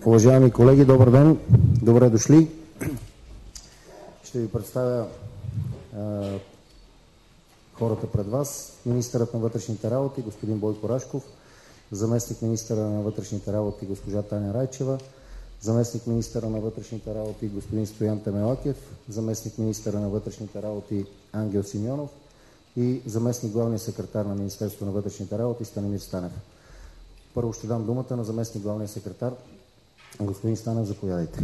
Уважаеми колеги, добър ден! Добре дошли! Ще ви представя хората пред вас. Министърът на вътрешните работи господин Бойко Рашков, заместник министъра на вътрешните работи госпожа Таня Райчева, заместник министъра на вътрешните работи господин Стоян Темелакев, заместник министъра на вътрешните работи Ангел Симеонов и заместник главния секретар на Министерството на вътрешните работи Станимир Станев. Първо ще дам думата на заместник главния секретар. Господин Станев, заповядайте.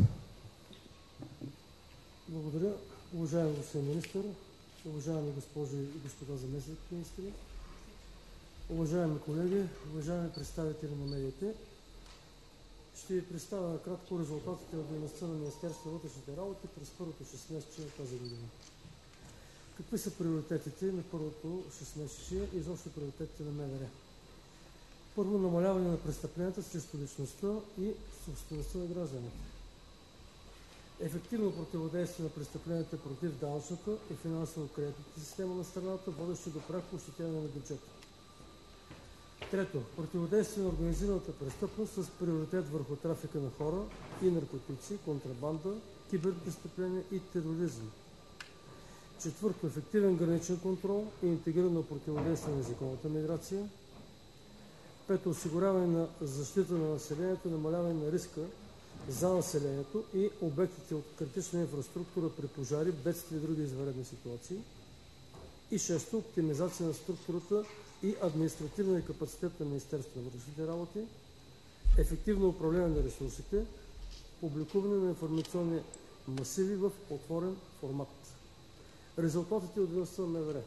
Благодаря. Уважаеми господин министър, уважаеми госпожи и господа заместник министри, уважаеми колеги, уважаеми представители на медиите, ще ви представя накратко резултатите от дейността на Министерството на вътрешните работи през първото 6-месечие на тази година. Какви са приоритетите на първото 6-месечие и изобщо приоритетите на МВР? Първо, намаляване на престъпленията срещу личността и собствеността на гражданите. Ефективно противодействие на престъпленията против данъчната и финансово-кредитната система на страната, водещи до пряко ощетяване на бюджета. Трето, противодействие на организираната престъпност с приоритет върху трафика на хора и наркотици, контрабанда, киберпрестъпления и тероризъм. Четвърто, ефективен граничен контрол и интегрирано противодействие на незаконната миграция. Пето, осигуряване на защита на населението, намаляване на риска за населението и обектите от критична инфраструктура при пожари, бедствия и други извънредни ситуации. И шесто, оптимизация на структурата и административния капацитет на Министерството на вътрешните работи, ефективно управление на ресурсите, публикуване на информационни масиви в отворен формат. Резултатите от дейността на МВР.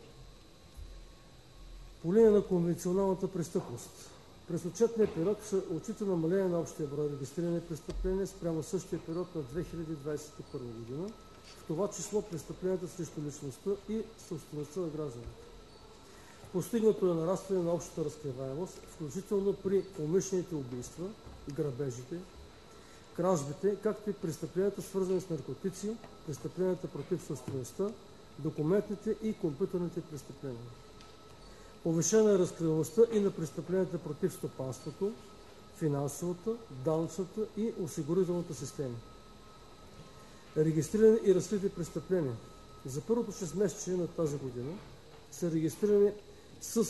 По линия на конвенционалната престъпност. През отчетния период се отчита намаление на общия брой регистрирани престъпления спрямо същия период на 2021 година, в това число престъпленията срещу личността и собствеността на гражданите. Постигнато е нарастване на общата разкриваемост, включително при умишлените убийства, грабежите, кражбите, както и престъпленията свързани с наркотици, престъпленията против собствеността, документните и компютърните престъпления. Повишена е разкриваемостта и на престъпленията против стопанството, финансовата, данъчната и осигурителната система. Регистрирани и разкрити престъпления. За първото 6-месечие на тази година са регистрирани с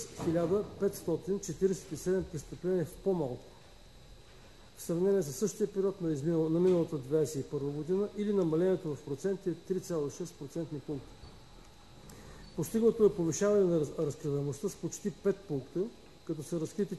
1547 престъпления в по-малко, в сравнение с същия период на миналата 2021 година, или намалението в проценти е 3,6% пункта. Постигнато е повишаване на разкриваемостта с почти 5 пункта, като са разкрити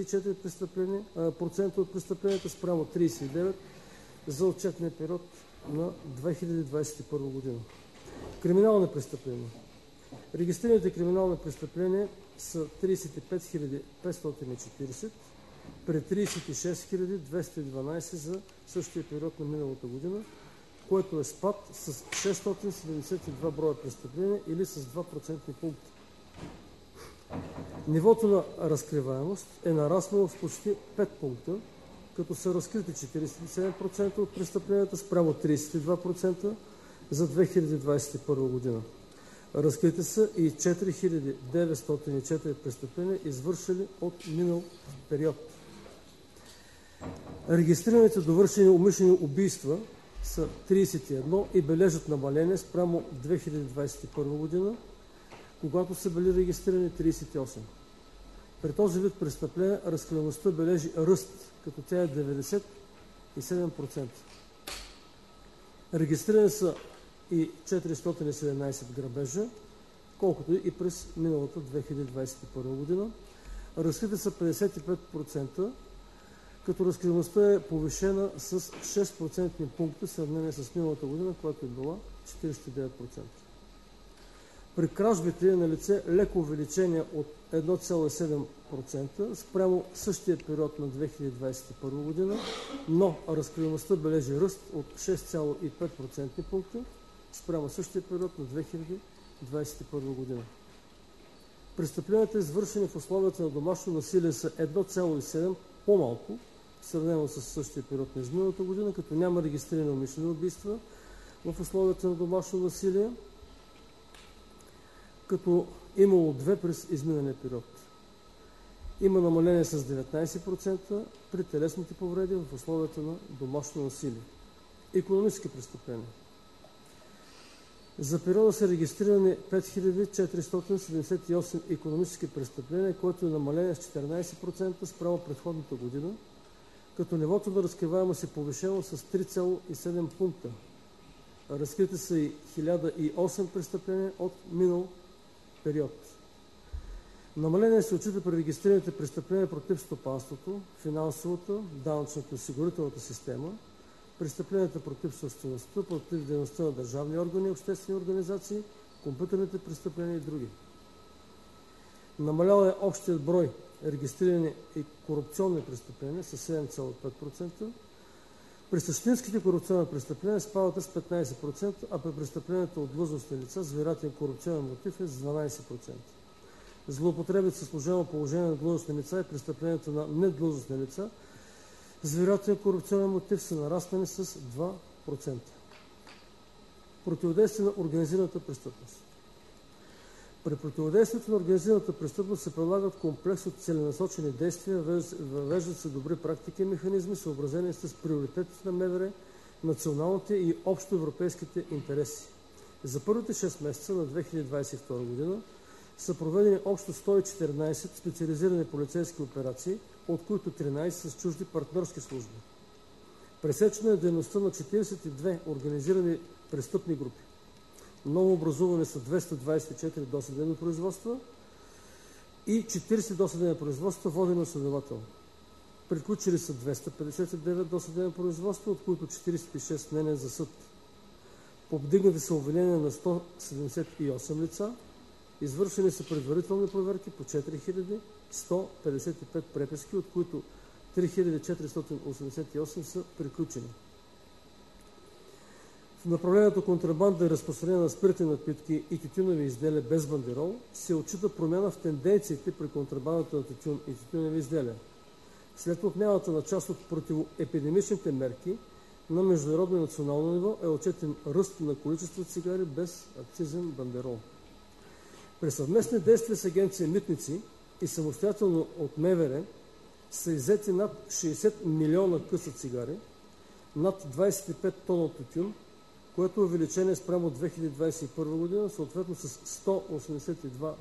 44% от престъпленията спрямо 39% за отчетния период на 2021 година. Криминални престъпления. Регистрираните криминални престъпления са 35 540 при 36 212 за същия период на миналата година, което е спад с 672 броя престъпления или с 2% пункта. Нивото на разкриваемост е нараснало с почти 5 пункта, като са разкрити 47% от престъпленията спрямо 32% за 2021 година. Разкрити са и 4904 престъпления, извършени от минал период. Регистрираните довършени умишлени убийства са 31 и бележат намаление спрямо 2021 година, когато са били регистрирани 38. При този вид престъпление разкриваемостта бележи ръст, като тя е 97%. Регистрирани са и 417 грабежа, колкото и през миналата 2021 година. Разкрити са 55%, като разкриваемостта е повишена с 6% пункта в сравнение с миналата година, която е била 49%. При кражбите е налице леко увеличение от 1,7% спрямо същия период на 2021 година, но разкриваемостта бележи ръст от 6,5% пункта спрямо същия период на 2021 година. Престъпленията, извършени в условията на домашно насилие, са 1,7% по-малко, сравнено с същия период на изминалата година, като няма регистрирани умишлени убийства в условията на домашно насилие, като имало 2 през изминалия период. Има намаление с 19% при телесните повреди в условията на домашно насилие. Икономически престъпления. За периода са регистрирани 5478 икономически престъпления, което е намаление с 14% спрямо предходната година, като нивото на разкриваемост е повишено с 3,7 пункта. Разкрити са и 1008 престъпления от минал период. Намаление се отчита при регистрираните престъпления против стопанството, финансовата, данъчната и осигурителната система, престъпленията против собствеността, против дейността на държавни органи и обществени организации, компютърните престъпления и други. Намалял е общият брой регистрирани и корупционни престъпления с 7,5%. При същинските корупционни престъпления спадат с 15%, а при престъпленията от длъжностни лица с вероятен корупционен мотив е с 12%. Злоупотребите със служебно положение на длъжностни лица и престъпленията на недлъжностни лица с вероятен корупционен мотив са нараснали с 2%. Противодействие на организираната престъпност. При противодействието на организираната престъпност се прилагат комплекс от целенасочени действия, въвеждат се добри практики и механизми, съобразени с приоритетите на МВР, националните и общоевропейските интереси. За първите 6 месеца на 2022 година са проведени общо 114 специализирани полицейски операции, от които 13 с чужди партньорски служби. Пресечена е дейността на 42 организирани престъпни групи. Ново образуване са 224 досъдебни производства и 40 досъдебни производства, водени следователно. Приключили са 259 досъдебни производства, от които 46 мнения за съд. Повдигнати са обвинения на 178 лица, извършени са предварителни проверки по 4155 преписки, от които 3488 са приключени. В направлението контрабанда и разпространение на спиртни напитки и тютюневи изделия без бандерол се отчита промяна в тенденциите при контрабандата на тютюн и тютюневи изделия. След отмяната на част от противоепидемичните мерки на международно и национално ниво е отчетен ръст на количество цигари без акцизен бандерол. При съвместни действия с агенция Митници и самостоятелно от МВР са иззети над 60 милиона къса цигари, над 25 тона тютюн, което е увеличение спрямо 2021 година, съответно с 182%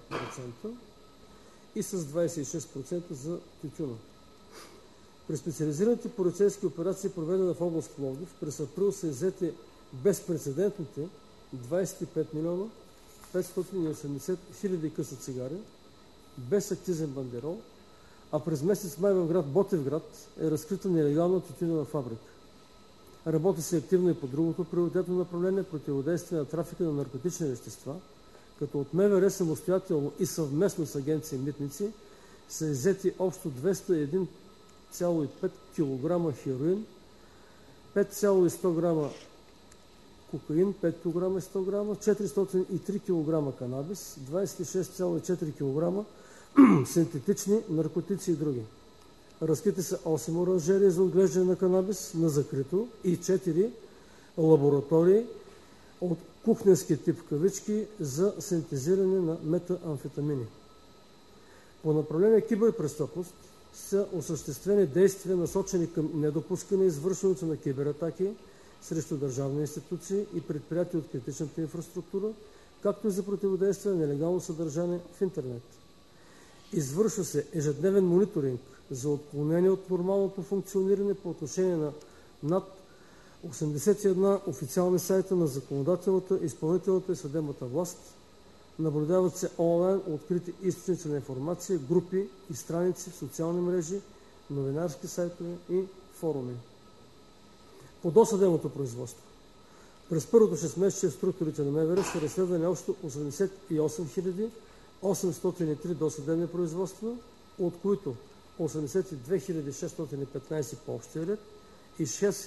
и с 26% за тютюна. При специализираните полицейски операции, проведени в област Пловдив, през април са иззети безпрецедентните 25 милиона 580 хиляди къса цигари без акцизен бандерол, а през месец май в град Ботевград е разкрита нелегална тютюнева фабрика. Работи се активно и по другото приоритетно направление – противодействие на трафика на наркотични вещества, като от МВР самостоятелно и съвместно с агенция Митници са иззети общо 201,5 кг хероин, 5,100 грама кокаин, 5 кг и 100 грама, 403 кг канабис, 26,4 кг синтетични наркотици и други. Разкрити са 8 оранжерии за отглеждане на канабис на закрито и 4 лаборатории от кухненски тип в кавички за синтезиране на метаамфетамини. По направление киберпрестъпност са осъществени действия, насочени към недопускане извършването на кибератаки срещу държавни институции и предприятия от критичната инфраструктура, както и за противодействие на нелегално съдържание в интернет. Извършва се ежедневен мониторинг за отклонение от нормалното функциониране по отношение на над 81 официални сайта на законодателната, изпълнителната и съдебната власт. Наблюдават се онлайн открити източници на информация, групи и страници в социални мрежи, новинарски сайтове и форуми. По досъдебното производство. През първото 6-месечие в структурите на МВР са разследвани общо 88 803 досъдебни производства, от които 82 615 по общия ред и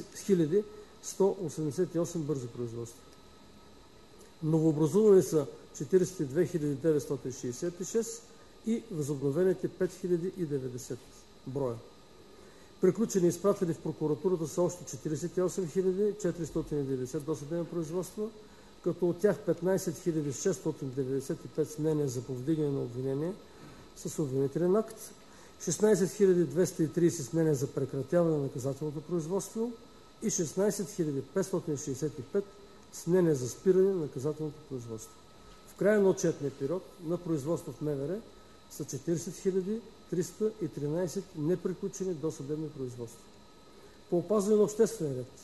6188 бързи производства. Новообразувани са 42 966 и възобновените 5090 броя. Приключени и изпратени в прокуратурата са още 48 490 досъдебни производства, като от тях 15 695 с мнения за повдигане на обвинение с обвинителен акт, 16 230 с мнение за прекратяване на наказателното производство и 16 565 с мнение за спиране на наказателното производство. В края на отчетния период на производство в МВР са 40 313 неприключени досъдебни производства. По опазване на обществен ред.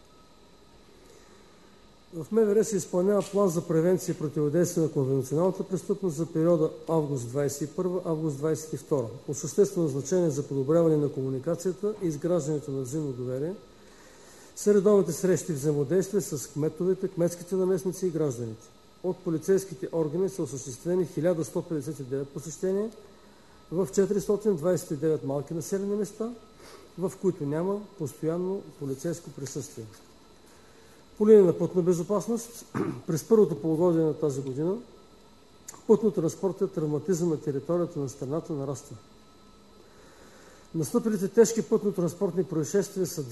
В МВР се изпълнява план за превенция и противодействие на конвенционалната престъпност за периода август 21 – август 22. От съществено значение за подобряване на комуникацията и изграждането на взаимно доверие са редовните срещи и взаимодействия с кметовете, кметските наместници и гражданите. От полицейските органи са осъществени 1159 посещения в 429 малки населени места, в които няма постоянно полицейско присъствие. По линия на пътна безопасност, през първото полугодие на тази година, пътно-транспортният травматизъм на територията на страната нараства. Настъпилите тежки пътно-транспортни происшествия са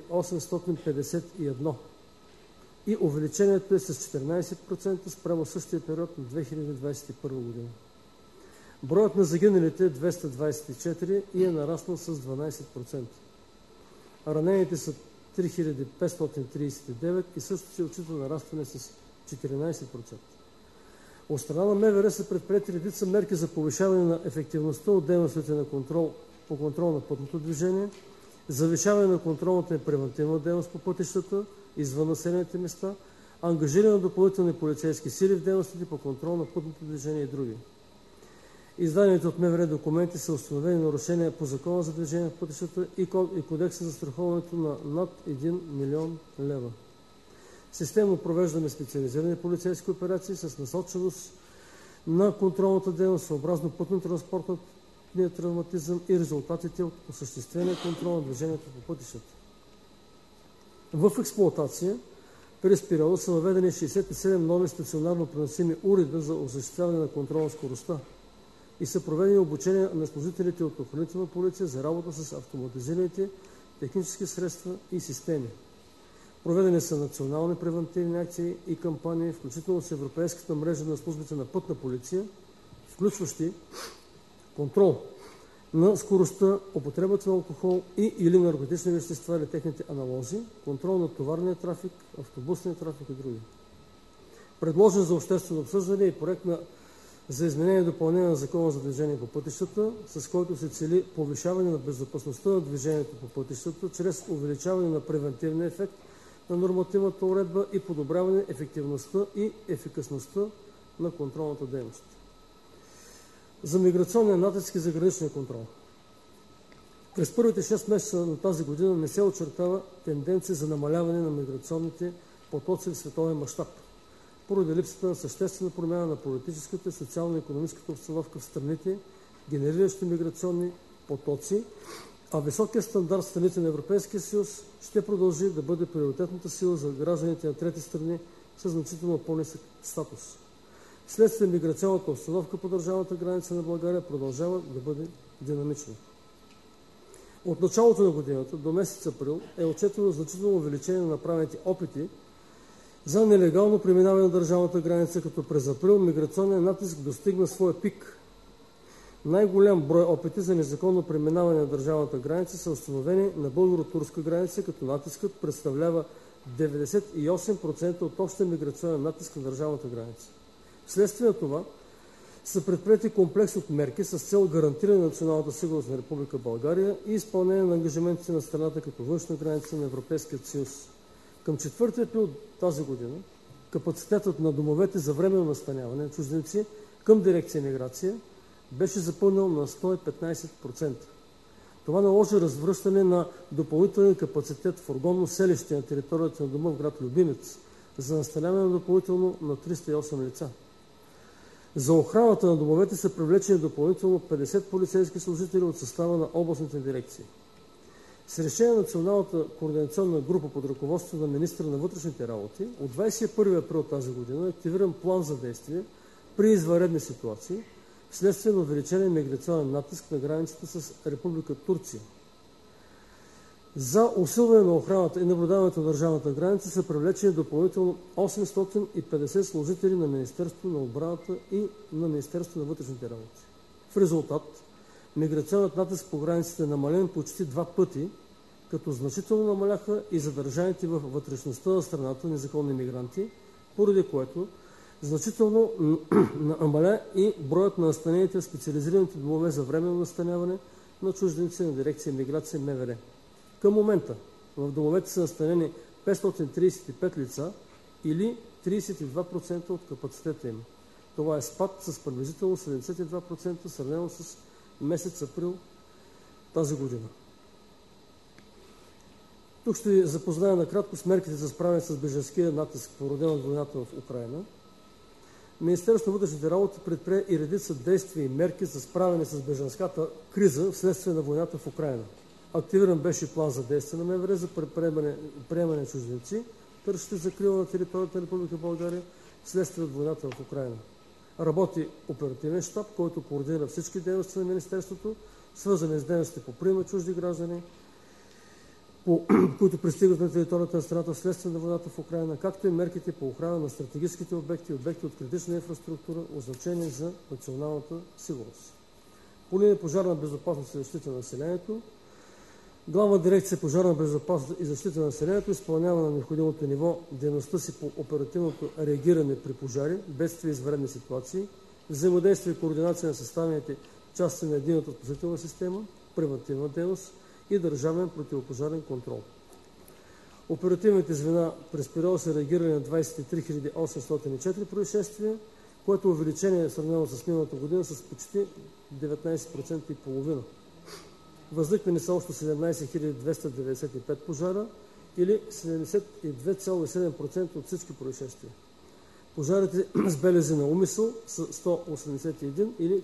2851 и увеличението е с 14% спрямо същия период на 2021 година. Броят на загиналите е 224 и е нараснал с 12%. Ранените са 3539 и също се отчита нарастване с 14%. От страна на МВР са предприети редица мерки за повишаване на ефективността от дейностите на по контрол на пътното движение, завишаване на контролната и превантивна дейност по пътищата, извън населените места, ангажиране на допълнителни полицейски сили в дейностите по контрол на пътното движение и други. Издадените от МВР документи са установени нарушения по Закона за движение в пътищата и Кодекса за страховането на над 1 милион лева. Системно провеждаме специализирани полицейски операции с насоченост на контролната дейност съобразно пътно-транспортния травматизъм и резултатите от осъществения контрол на движението по пътищата. В експлоатация през периода са въведени 67 нови стационарно преносими уреда за осъществяване на контрол на скоростта и са проведени обучения на служителите от охранителна полиция за работа с автоматизираните технически средства и системи. Проведени са национални превантивни акции и кампании, включително с Европейската мрежа на службите на пътна полиция, включващи контрол на скоростта, употребата на алкохол и или наркотични вещества или техните аналози, контрол на товарния трафик, автобусния трафик и други. Предложен за обществено обсъждане и проект за изменение и допълнение на Закона за движение по пътищата, с който се цели повишаване на безопасността на движението по пътищата, чрез увеличаване на превентивния ефект на нормативната уредба и подобряване ефективността и ефикасността на контролната дейност. За миграционния натиск и за граничния контрол. През първите 6 месеца на тази година не се очертава тенденция за намаляване на миграционните потоци в световен мащаб, поради липсата на съществена промяна на политическата и социално-икономическата обстановка в страните, генериращи миграционни потоци, а високият стандарт в страните на Европейския съюз ще продължи да бъде приоритетната сила за гражданите на трети страни с значително по-нисък статус. Вследствие миграционната обстановка по държавната граница на България продължава да бъде динамична. От началото на годината до месец април е отчетено значително увеличение на направените опити за нелегално преминаване на държавната граница, като през април миграционният натиск достигна своя пик. Най-голям брой опити за незаконно преминаване на държавната граница са установени на българо-турска граница, като натискът представлява 98% от общия миграционен натиск на държавната граница. Вследствие на това са предприети комплекс от мерки с цел гарантиране на националната сигурност на Република България и изпълнение на ангажиментите на страната като външна граница на Европейския съюз. Към 4 април тази година капацитетът на домовете за временно настаняване на чужденци към дирекция миграция беше запълнил на 115%. Това наложи развръщане на допълнителен капацитет в фургонно селище на територията на дома в град Любимец за настаняване на допълнително на 308 лица. За охраната на домовете са привлечени допълнително 50 полицейски служители от състава на областните дирекции. С решение на Националната координационна група под ръководството на министъра на вътрешните работи от 21 април тази година е активиран план за действие при извънредни ситуации вследствие на увеличение миграционен натиск на границата с Република Турция. За усилване на охраната и наблюдаването на държавната граница са привлечени допълнително 850 служители на Министерството на отбраната и на Министерството на вътрешните работи. В резултат миграционният натиск по границите е намален почти 2 пъти, като значително намаляха и задържаните във вътрешността на страната незаконни мигранти, поради което значително намаля и броят на настанените в специализираните домове за временно настаняване на чужденци на дирекция Миграция МВР. Към момента в домовете са настанени 535 лица или 32% от капацитета им. Това е спад с приблизително 72% сравнено с месец април тази година. Тук ще ви запозная накратко с мерките за справяне с бежанския натиск, породен от войната в Украйна. Министерството на вътрешните работи предприе и редица действия и мерки за справяне с бежанската криза вследствие на войната в Украйна. Активиран беше план за действие на МВР за приемане на чужденци, търсещи закрила на територията на Република България вследствие от войната в Украйна. Работи оперативен щаб, който координира всички дейности на Министерството, свързани с дейности по приема чужди граждани, които пристигат на територията на страната вследствие на войната в Украйна, както и мерките по охрана на стратегическите обекти и обекти от критична инфраструктура, означени за националната сигурност. По линия пожарна безопасност и защита на населението, Главна дирекция пожарна безопасност и защита на населението изпълнява на необходимото ниво дейността си по оперативното реагиране при пожари, бедствия и извънредни ситуации, взаимодействие и координация на съставените части на единната спасителна система, превантивна дейност и държавен противопожарен контрол. Оперативните звена през периода са реагирали на 23 804 происшествия, което е увеличение сравнено с миналата година с почти 19,5%. Възникнали са общо 17 295 пожара или 72,7% от всички происшествия. Пожарите с белези на умисъл са 181 или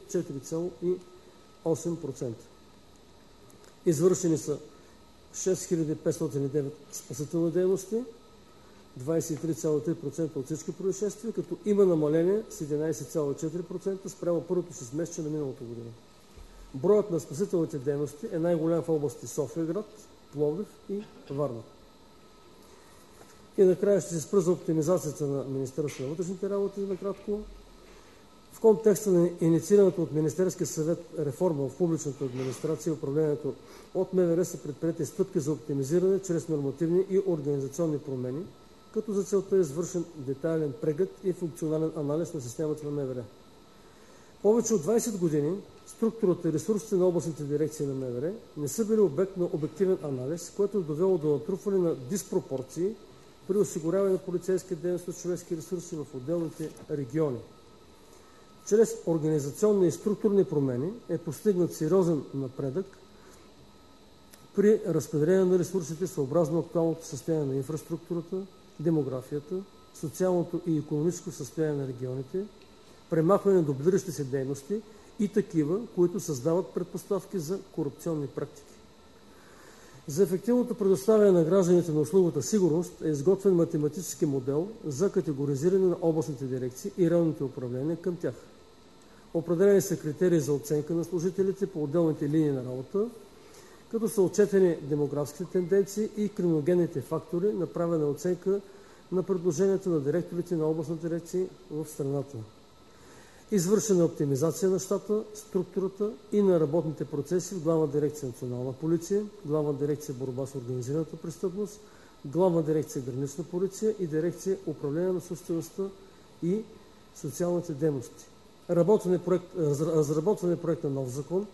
4,8%. Извършени са 6509 спасителни дейности, 23,3% от всички происшествия, като има намаление с 11,4% спрямо първото 6-месечие на миналата година. Броят на спасителните дейности е най-голям в области София-град, Пловдив и Варна. И накрая ще се спра за оптимизацията на Министерството на вътрешните работи накратко. В контекста на инициираната от Министерския съвет реформа в публичната администрация и управлението от МВР са предприети стъпки за оптимизиране чрез нормативни и организационни промени, като за целта е извършен детайлен преглед и функционален анализ на системата на МВР. Повече от 20 години структурата и ресурсите на областните дирекции на МВР не са били обект на обективен анализ, което е довело до натрупване на диспропорции при осигуряване на полицейска дейност от човешки ресурси в отделните региони. Чрез организационни и структурни промени е постигнат сериозен напредък при разпределение на ресурсите съобразно актуалното състояние на инфраструктурата, демографията, социалното и икономическо състояние на регионите, премахване на дублиращи се дейности и такива, които създават предпоставки за корупционни практики. За ефективното предоставяне на гражданите на услугата сигурност е изготвен математически модел за категоризиране на областните дирекции и районните управления към тях. Определени са критерии за оценка на служителите по отделните линии на работа, като са отчетени демографските тенденции и криминогенните фактори, направена оценка на предложенията на директорите на областните дирекции в страната. Извършена е оптимизация на щата, структурата и на работните процеси в Главна дирекция Национална полиция, Главна дирекция Борба с организираната престъпност, Главна дирекция Гранична полиция и дирекция Управление на собствеността и социалните дейности. Разработване проект на нов закон,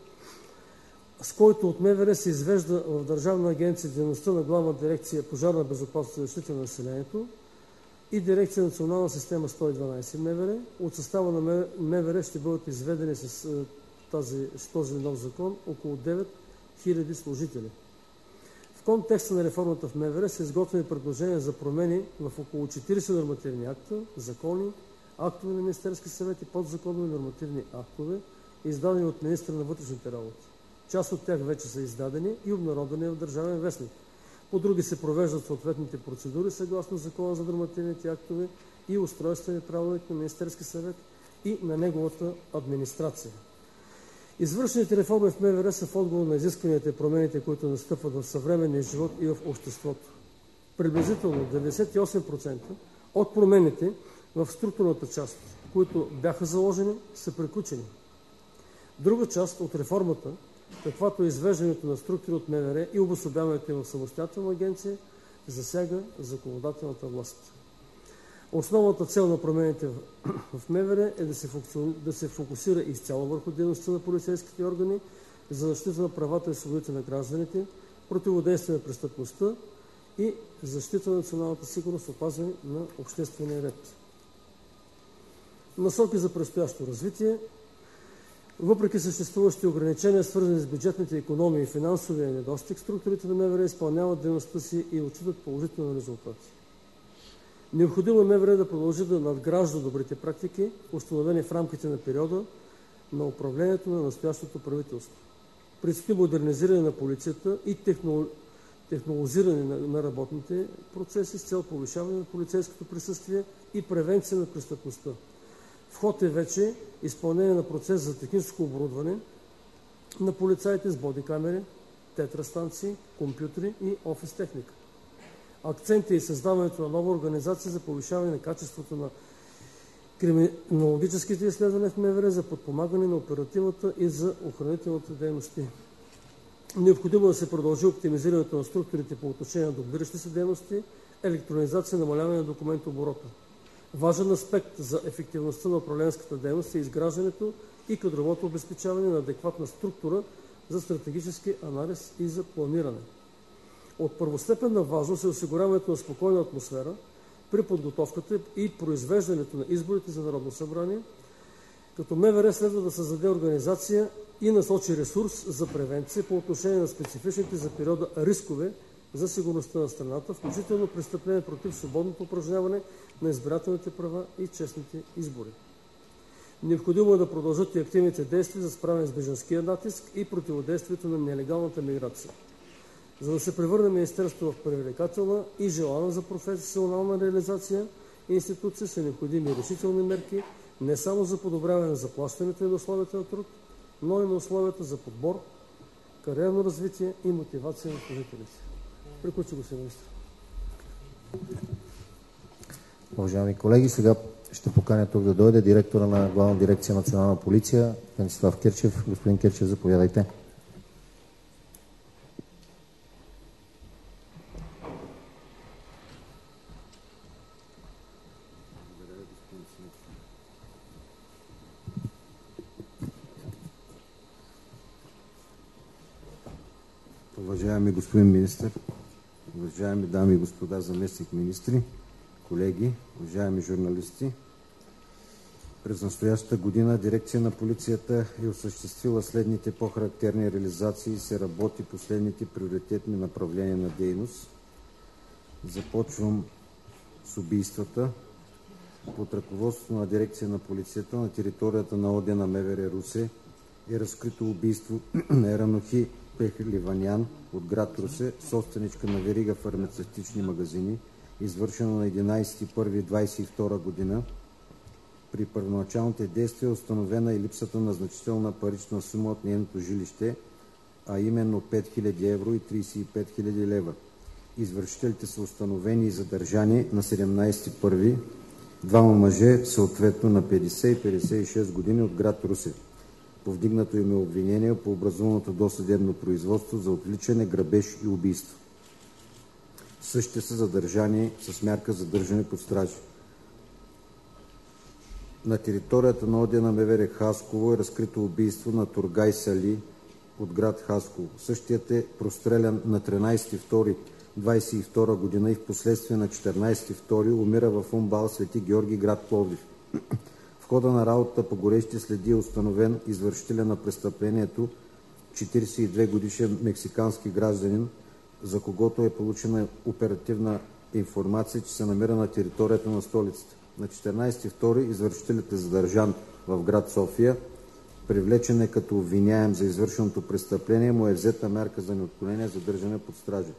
с който от МВР се извежда в Държавна агенция дейността на Главна дирекция Пожарна безопасност и защита на населението и дирекция Национална система 112 МВР. От състава на МВР ще бъдат изведени с този нов закон около 9000 служители. В контекста на реформата в МВР са изготвени предложения за промени в около 40 нормативни акта, закони, актове на Министерския съвет и подзаконови нормативни актове, издадени от министъра на вътрешните работи. Част от тях вече са издадени и обнародвани в Държавен вестник. По други се провеждат съответните процедури съгласно Закона за нормативните актове и устройствения правилник на Министерския съвет и на неговата администрация. Извършените реформи в МВР са в отговор на изискванията и промените, които настъпват в съвременния живот и в обществото. Приблизително 98% от промените в структурната част, които бяха заложени, са приключени. Друга част от реформата каквато извеждането на структури от МВР и обособяването им в самостоятелна агенция засяга законодателната власт. Основната цел на промените в МВР е да се фокусира изцяло върху дейността на полицейските органи за защита на правата и свободите на гражданите, противодействие на престъпността и защита на националната сигурност, опазване на обществения ред. Насоки за предстоящо развитие. Въпреки съществуващи ограничения, свързани с бюджетните икономии и финансовия недостиг, структурите на МВР изпълняват дейността си и отчитат положителни резултати. Необходимо е МВР да продължи да надгражда добрите практики, установени в рамките на периода на управлението на настоящото правителство. Предстои модернизиране на полицията и технологизиране на работните процеси с цел повишаване на полицейското присъствие и превенция на престъпността. В ход е вече изпълнение на процес за техническо оборудване на полицаите с бодикамери, тетрастанции, компютри и офис техника. Акцент е и създаването на нова организация за повишаване на качеството на криминологическите изследвания в МВР за подпомагане на оперативната и за охранителната дейности. Необходимо да се продължи оптимизирането на структурите по отношение на дублиращи се дейности, електронизация и намаляване на документооборота. Важен аспект за ефективността на управленската дейност е изграждането и кадровото обезпечаване на адекватна структура за стратегически анализ и за планиране. От първостепенна важност е осигуряването на спокойна атмосфера при подготовката и произвеждането на изборите за Народно събрание, като МВР следва да създаде организация и насочи ресурс за превенция по отношение на специфичните за периода рискове за сигурността на страната, включително престъпление против свободното упражняване на избирателните права и честните избори. Необходимо е да продължат и активните действия за справяне с бежанския натиск и противодействието на нелегалната миграция. За да се превърне Министерството в привлекателна и желана за професионална реализация институция, са необходими решителни мерки не само за подобряване на заплащането и на условията на труд, но и на условията за подбор, кариерно развитие и мотивация на служителите. Приключи, господин министър. Уважаеми колеги, сега ще поканя тук да дойде директора на Главна дирекция Национална полиция, Венцислав Кирчев. Господин Кирчев, заповядайте. Уважаеми господин министър, уважаеми дами и господа заместник министри, колеги, уважаеми журналисти, през настоящата година дирекция на полицията е осъществила следните по-характерни реализации и се работи по следните приоритетни направления на дейност. Започвам с убийствата. Под ръководството на дирекция на полицията на територията на ОД на МВР Русе е разкрито убийство на Еранохи Пехливанян от град Русе, собственичка на верига фармацевтични магазини, извършено на 11.01.2022 година. При първоначалните действия е установена и липсата на значителна парична сума от нейното жилище, а именно 5000 евро и 35 000 лева. Извършителите са установени и задържани на 17.01. Двама мъже, съответно на 50 и 56 години от град Русе. Повдигнато им е обвинение по образуваното досъдебно производство за отвличане, грабеж и убийство. Същите са задържани с мярка задържане под стража. На територията на ОД на МВР Хасково е разкрито убийство на Тургай Сали от град Хасково. Същият е прострелян на 13.02.22 година и в последствие на 14.02 умира в УМБАЛ Свети Георги, град Пловдив. В хода на работата по горещи следи е установен извършителя на престъплението, 42-годишен мексикански гражданин, за когото е получена оперативна информация, че се намира на територията на столицата. На 14.02 извършителят е задържан в град София. Привлечен е като обвиняем за извършеното престъпление, му е взета мярка за неотклонение задържане под стража.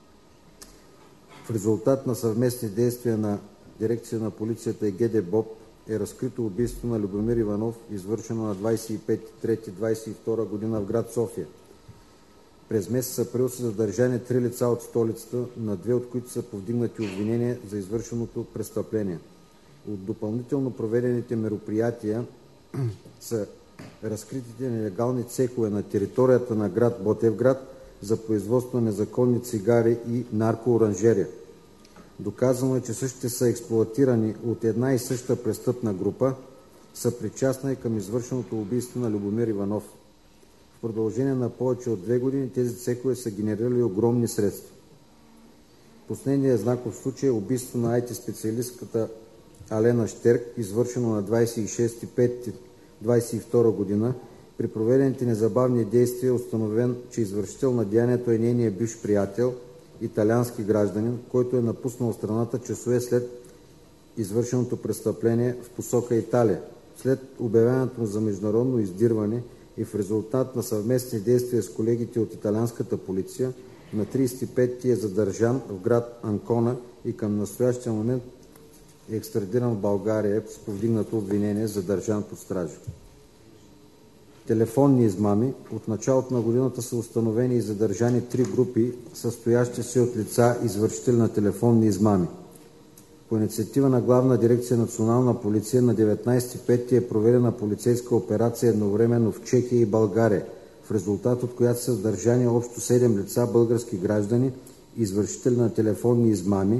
В резултат на съвместни действия на дирекция на полицията и ГД БОП е разкрито убийство на Любомир Иванов, извършено на 25.03.22 година в град София. През месец април са задържани 3 лица от столицата, на 2 от които са повдигнати обвинения за извършеното престъпление. От допълнително проведените мероприятия са разкритите нелегални цехове на територията на град Ботевград за производство на незаконни цигари и наркооранжерия. Доказано е, че същите са експлоатирани от една и съща престъпна група, съпричастна и към извършеното убийство на Любомир Иванов. В продължение на повече от 2 години тези цехове са генерирали огромни средства. Последният знаков случай е убийство на IT-специалистката Алена Щерк, извършено на 26.05.2022 година. При проведените незабавни действия е установен, че извършител на деянието е нейният бивш приятел, италиански гражданин, който е напуснал страната часове след извършеното престъпление в посока Италия. След обявяването му за международно издирване и в резултат на съвместни действия с колегите от италианската полиция, на 35-ти е задържан в град Анкона и към настоящия момент е екстрадиран в България с повдигнато обвинение, задържан под стража. Телефонни измами. От началото на годината са установени и задържани 3 групи, състоящи се от лица, извършители на телефонни измами. По инициатива на Главна дирекция Национална полиция на 19.05 е проведена полицейска операция едновременно в Чехия и България, в резултат от която са задържани общо 7 лица, български граждани, извършители на телефонни измами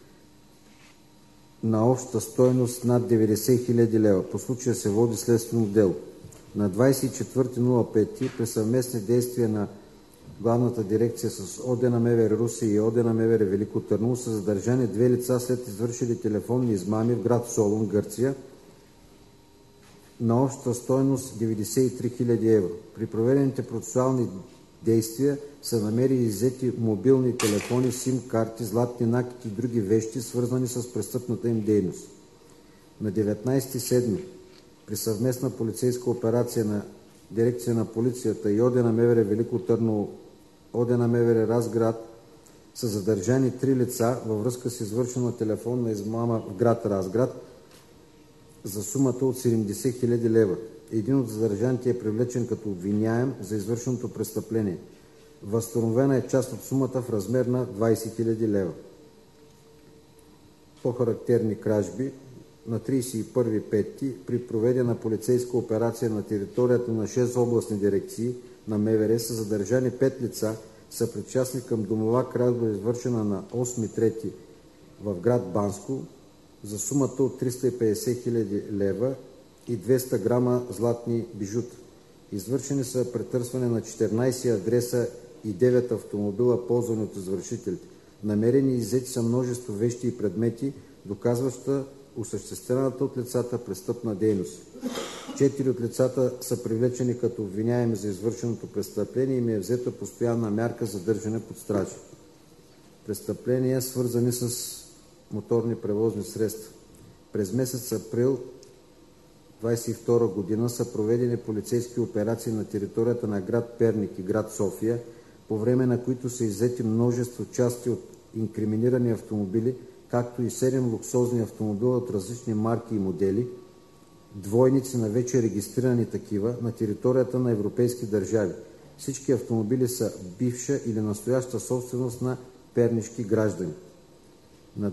на обща стойност над 90 000 лева. По случая се води следствено дело. На 24.05 при съвместни действия на Главната дирекция с ОД на МВР Русе и ОД на МВР Велико Търново са задържани 2 лица след извършили телефонни измами в град Солун, Гърция, на обща стойност 93 000 евро. При проведените процесуални действия са намерили и иззети мобилни телефони, сим-карти, златни накити и други вещи, свързани с престъпната им дейност. На 19.07 при съвместна полицейска операция на дирекция на полицията и ОД на МВР Велико Търново, ОД на МВР Разград са задържани 3 лица във връзка с извършена телефонна измама в град Разград за сумата от 70 000 лева. Един от задържаните е привлечен като обвиняем за извършеното престъпление. Възстановена е част от сумата в размер на 20 000 лева. По-характерни кражби. На 31.05 при проведена полицейска операция на територията на 6 областни дирекции на МВР са задържани 5 лица, съпричастни към домова кражба, извършена на 8.03 в град Банско за сумата от 350 000 лева и 200 грама златни бижута. Извършени са претърсване на 14 адреса и 9 автомобила, ползвани от извършителите. Намерени и иззети са множество вещи и предмети, доказваща осъществената от лицата престъпна дейност. 4 от лицата са привлечени като обвиняеми за извършеното престъпление и им е взета постоянна мярка за държане под стража. Престъпления, свързани с моторни превозни средства. През месец април 2022 година са проведени полицейски операции на територията на град Перник и град София, по време на които са иззети множество части от инкриминирани автомобили, както и 7 луксозни автомобила от различни марки и модели, двойници на вече регистрирани такива на територията на европейски държави. Всички автомобили са бивша или настояща собственост на пернишки граждани. На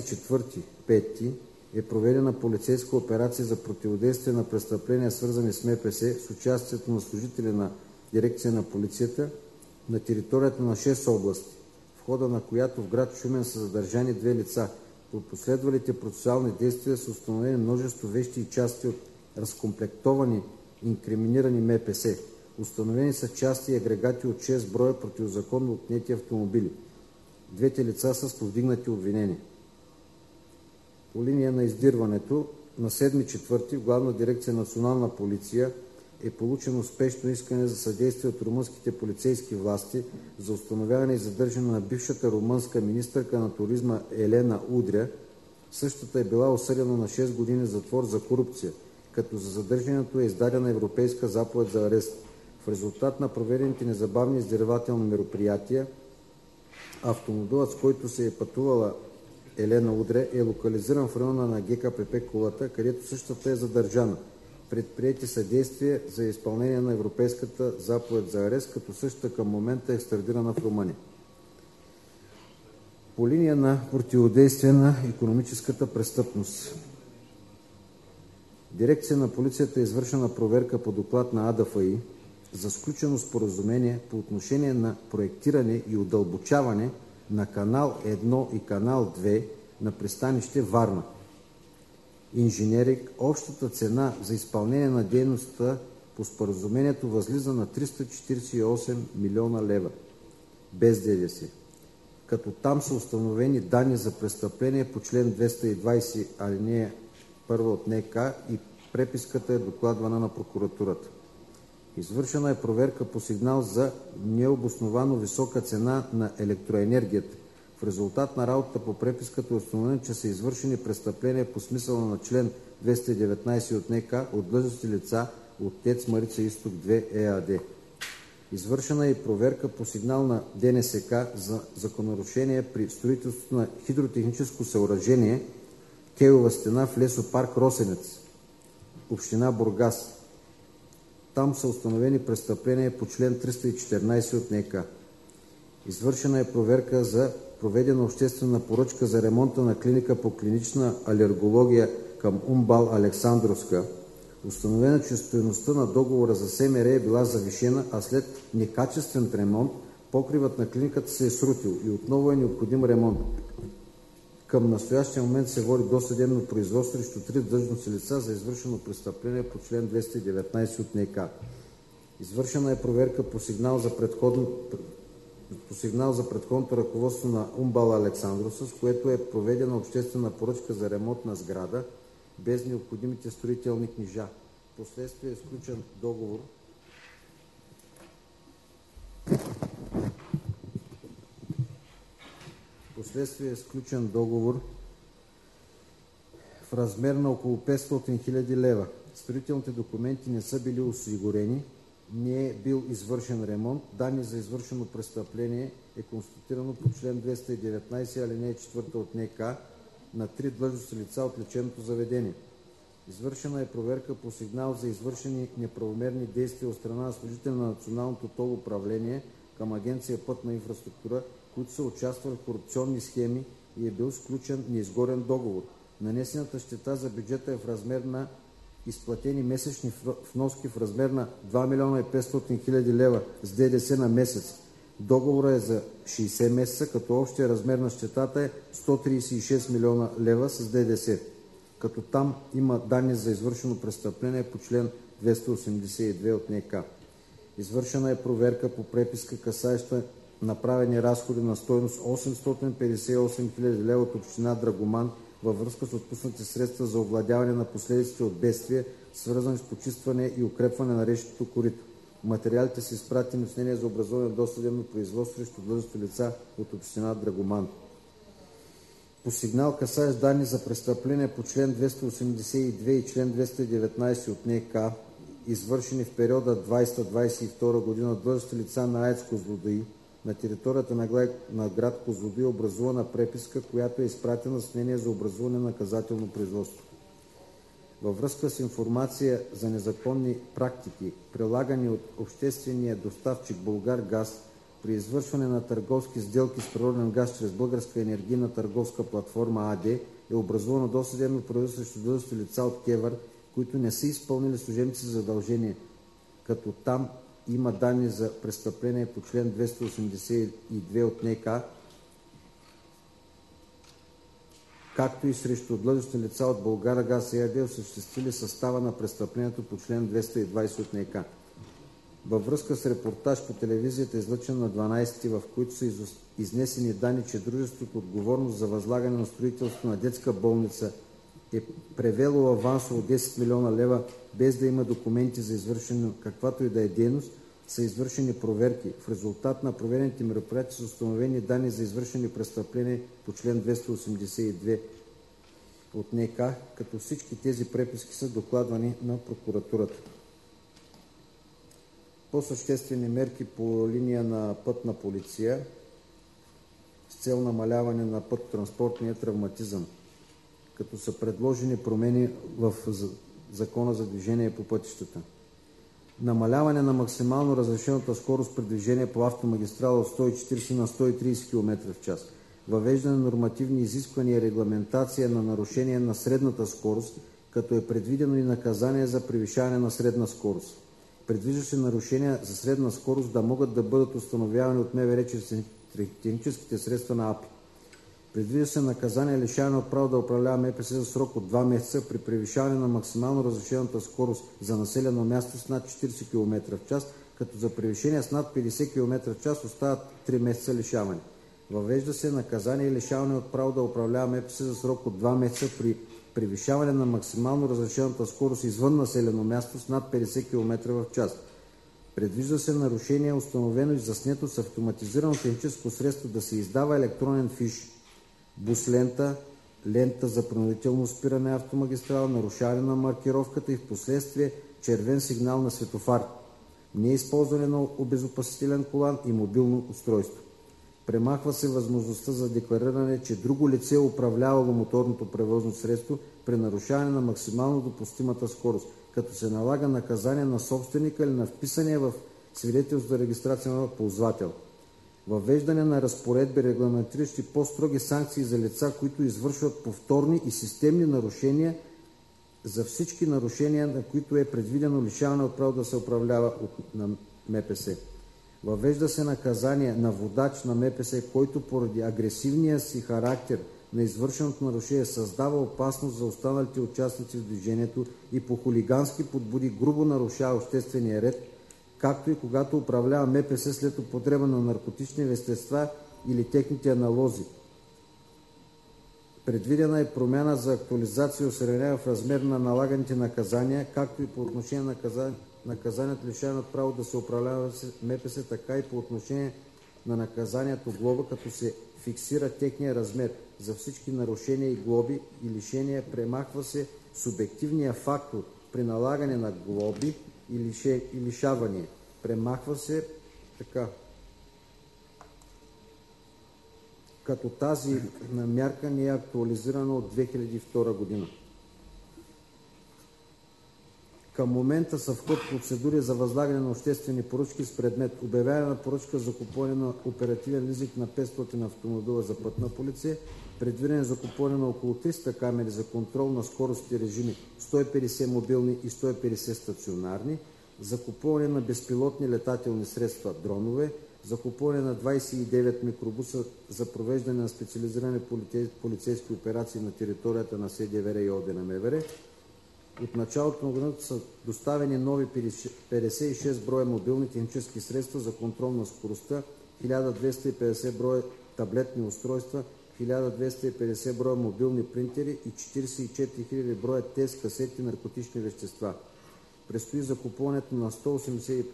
24.05 е проведена полицейска операция за противодействие на престъпления, свързани с МПС, с участието на служители на дирекция на полицията на територията на 6 области, в хода на която в град Шумен са задържани 2 лица. По последвалите процесуални действия са установени множество вещи и части от разкомплектовани инкриминирани МПС. Установени са части и агрегати от 6 броя противозаконно отнети автомобили. 2 лица са с повдигнати обвинения. По линия на издирването на 7.04 в Главна дирекция Национална полиция е получено спешно искане за съдействие от румънските полицейски власти за установяване и задържане на бившата румънска министърка на туризма Елена Удря. Същата е била осъдена на 6 години затвор за корупция, като за задържането е издадена европейска заповед за арест. В резултат на проведените незабавни издирвателни мероприятия, автомобилът, с който се е пътувала Елена Удря, е локализиран в района на ГКПП Кулата, където същата е задържана. Предприети са действия за изпълнение на европейската заповед за арест, като същата към момента е екстрадирана в Румъния. По линия на противодействие на икономическата престъпност. Дирекция на полицията е извършена проверка по доклад на АДФИ за сключено споразумение по отношение на проектиране и удълбочаване на канал 1 и канал 2 на пристанище Варна. Инженеринг, общата цена за изпълнение на дейността по споразумението възлиза на 348 милиона лева, без ДДС, като там са установени данни за престъпление по член 220 алинея 1 от НК и преписката е докладвана на прокуратурата. Извършена е проверка по сигнал за необосновано висока цена на електроенергията. В резултат на работата по преписката е установено, че са извършени престъпления по смисъла на член 219 от НК от длъжностни лица от ТЕЦ Марица Изток 2 ЕАД. Извършена е и проверка по сигнал на ДНСК за закононарушение при строителството на хидротехническо съоръжение Кейова стена в лесопарк Росенец, община Бургас. Там са установени престъпления по член 314 от НК. Извършена е проверка за проведена обществена поръчка за ремонта на клиника по клинична алергология към УМБАЛ Александровска. Установено, че стойността на договора за СМР е била завишена, а след некачествен ремонт покривът на клиниката се е срутил и отново е необходим ремонт. Към настоящия момент се води досъдебно производство срещу 3 длъжностни лица за извършено престъпление по член 219 от НК. Извършена е проверка по сигнал за предходното ръководство на УМБАЛ Александровска, с което е проведена обществена поръчка за ремонт на сграда без необходимите строителни книжа. Впоследствие е сключен договор в размер на около 500 000 лева. Строителните документи не са били осигурени, не е бил извършен ремонт. Данни за извършено престъпление е констатирано по член 219 алинея 4 от НК на 3 длъжностни лица от лечебното заведение. Извършена е проверка по сигнал за извършени неправомерни действия от страна на служители на Националното тол управление към Агенция Пътна инфраструктура, които са участвали в корупционни схеми и е бил сключен неизгоден договор. Нанесената щета за бюджета е в размер на изплатени месечни вноски в размер на 2 милиона и 500 хиляди лева с ДДС на месец. Договорът е за 60 месеца, като общия размер на щетата е 136 милиона лева с ДДС, като там има данни за извършено престъпление по член 282 от НК. Извършена е проверка по преписка, касаеща направени разходи на стойност 858 хиляди лева от община Драгоман във връзка с отпуснати средства за овладяване на последиците от бедствия, свързани с почистване и укрепване на речното корито. Материалите са изпратени с мнение за образуване на досъдебно производство срещу длъжностни лица от община Драгоман. По сигнал, касаещ данни за престъпление по член 282 и член 219 от НК, извършени в периода 2020-2022 година от длъжностни лица на АЕЦ Козлодуй, на територията на град Козлодуй е образувана преписка, която е изпратена с мнение за образуване на наказателно производство. Във връзка с информация за незаконни практики, прилагани от обществения доставчик Булгаргаз при извършване на търговски сделки с природен газ чрез Българска енергийна търговска платформа АД, е образувано досъдебно производство срещу длъжностни лица от КЕВР, които не са изпълнили служебните си задължения, като там има данни за престъпление по член 282 от НК, както и срещу длъжностни лица от Булгаргаз ЕАД, осъществили състава на престъплението по член 220 от НК. Във връзка с репортаж по телевизията, излъчен на 12-ти, в които са изнесени данни, че дружеството отговорност за възлагане на строителството на детска болница е превело авансово 10 милиона лева, без да има документи за извършено каквато и да е дейност, са извършени проверки. В резултат на проведените мероприятия са установени данни за извършени престъпления по член 282 от НК, като всички тези преписки са докладвани на прокуратурата. По-съществени мерки по линия на пътна полиция с цел намаляване на пътно-транспортния травматизъм, като са предложени промени в Закона за движение по пътищата. Намаляване на максимално разрешената скорост при движение по автомагистрала от 140 на 130 км в час. Въвеждане на нормативни изисквания и регламентация на нарушение на средната скорост като е предвидено и наказание за превишаване на средна скорост. Предвижда се нарушения за средна скорост да могат да бъдат установявани от МВР чрез техническите средства на АПИ. Предвижда се наказание лишаване от право да управлява МПС за срок от 2 месеца при превишаване на максимално разрешената скорост за населено място с над 40 км в час, като за превишение с над 50 км в час остават 3 месеца лишаване. Въвежда се наказание лишаване от право да управлява МПС за срок от 2 месеца при превишаване на максимално разрешената скорост извън населено място с над 50 км в час. Предвижда се нарушение, установено и заснето с автоматизирано техническо средство да се издава електронен фиш, бус лента, лента за принудително спиране автомагистрала, нарушаване на маркировката и в последствие червен сигнал на светофар, неизползване на обезопасителен колан и мобилно устройство. Премахва се възможността за деклариране, че друго лице е управлявало моторното превозно средство при нарушаване на максимално допустимата скорост, като се налага наказание на собственика или на вписания в свидетелство за регистрация на ползвател. Въвеждане на разпоредби, регламентиращи по-строги санкции за лица, които извършват повторни и системни нарушения, за всички нарушения, на които е предвидено лишаване от право да се управлява на МПС. Въвежда се наказание на водач на МПС, който поради агресивния си характер на извършеното нарушение създава опасност за останалите участници в движението и по хулигански подбуди грубо нарушава обществения ред, както и когато управлява МПС след употреба на наркотични вещества или техните аналози. Предвидена е промяна за актуализация и осъвременяване в размер на налаганите наказания, както и по отношение на наказанието лишаване от право да се управлява МПС, така и по отношение на наказанието глоба, като се фиксира техния размер за всички нарушения и глоби и лишения. Премахва се субективния фактор при налагане на глоби и лишаване. Премахва се така. Като тази мярка не е актуализирана от 2002 година. Към момента са в ход процедури за възлагане на обществени поръчки с предмет обявяване на поръчка за купуване на оперативен лизинг на 500 автомобила за пътна полиция, предвидение за купуване на около 300 камери за контрол на скоростни режими, 150 мобилни и 150 стационарни, за купуване на безпилотни летателни средства, дронове, за купуване на 29 микробуса за провеждане на специализирани полицейски операции на територията на СДВР и ОДН МВР. От началото на годината са доставени нови 56 броя мобилни технически средства за контрол на скоростта, 1250 броя таблетни устройства, 1250 броя мобилни принтери и 44 000 броя тест касети наркотични вещества. Предстои закупуването на 185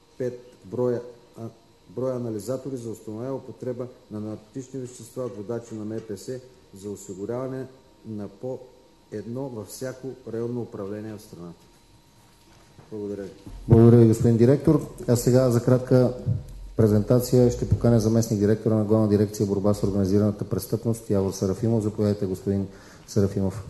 броя анализатори за установена употреба на наркотични вещества от водачи на МПС за осигуряване на по едно във всяко районно управление в страната. Благодаря ви. Благодаря ви, господин директор. А сега за кратка презентация ще поканя заместник директора на Главна дирекция борба с организираната престъпност Явор Серафимов. Заповядайте, господин Серафимов.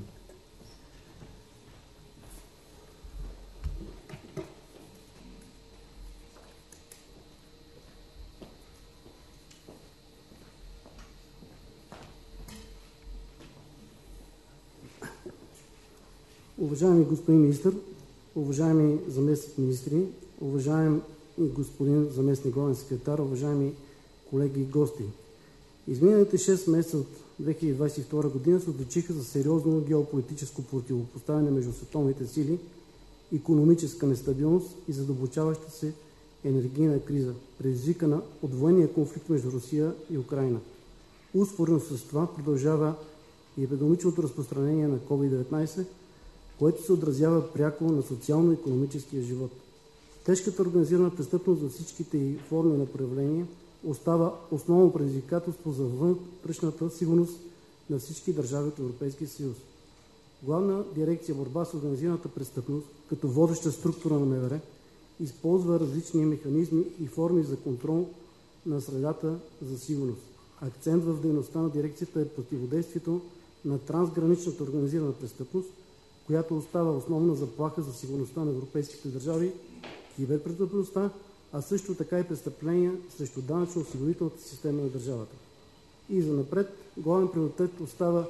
Уважаеми господин министър, уважаеми заместник министри, уважаеми господин заместник главен секретар, уважаеми колеги и гости. Изминалите 6 месеца от 2022 година се отличиха за сериозно геополитическо противопоставяне между световните сили, икономическа нестабилност и задълбочаваща се енергийна криза, предизвикана от военния конфликт между Русия и Украйна. Успоредно с това продължава и епидемичното разпространение на COVID-19, което се отразява пряко на социално-икономическия живот. Тежката организирана престъпност за всичките ѝ форми на проявление остава основно предизвикателство за вътрешната сигурност на всички държави от Европейския съюз. Главна дирекция борба с организираната престъпност, като водеща структура на МВР, използва различни механизми и форми за контрол на средата за сигурност. Акцент в дейността на дирекцията е противодействието на трансграничната организирана престъпност, която остава основна заплаха за сигурността на европейските държави, киберпрестъпността, а също така и престъпления срещу данъчно-осигурителната система на държавата. И занапред главен приоритет остава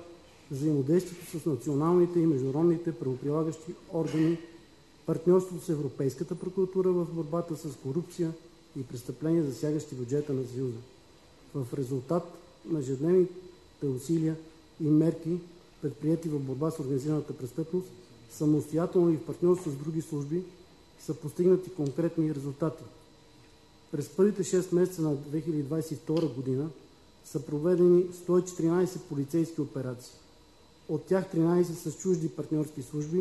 взаимодействието с националните и международните правоприлагащи органи, партньорството с Европейската прокуратура в борбата с корупция и престъпления, засягащи бюджета на Съюза. В резултат на ежедневните усилия и мерки, предприети в борба с организираната престъпност, самостоятелно и в партньорство с други служби, са постигнати конкретни резултати. През първите 6 месеца на 2022 година са проведени 114 полицейски операции. От тях 13 с чужди партньорски служби,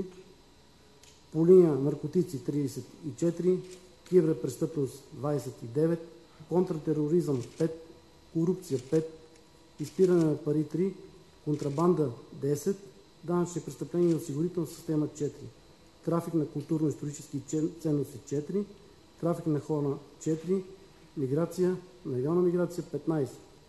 по линия наркотици 34, киберпрестъпност 29, контртероризъм 5, корупция 5, изпиране на пари 3, контрабанда 10, данъчни престъпления и осигурителна система 4, трафик на културно-исторически ценности 4, трафик на хора 4, миграция, нелегална миграция 15.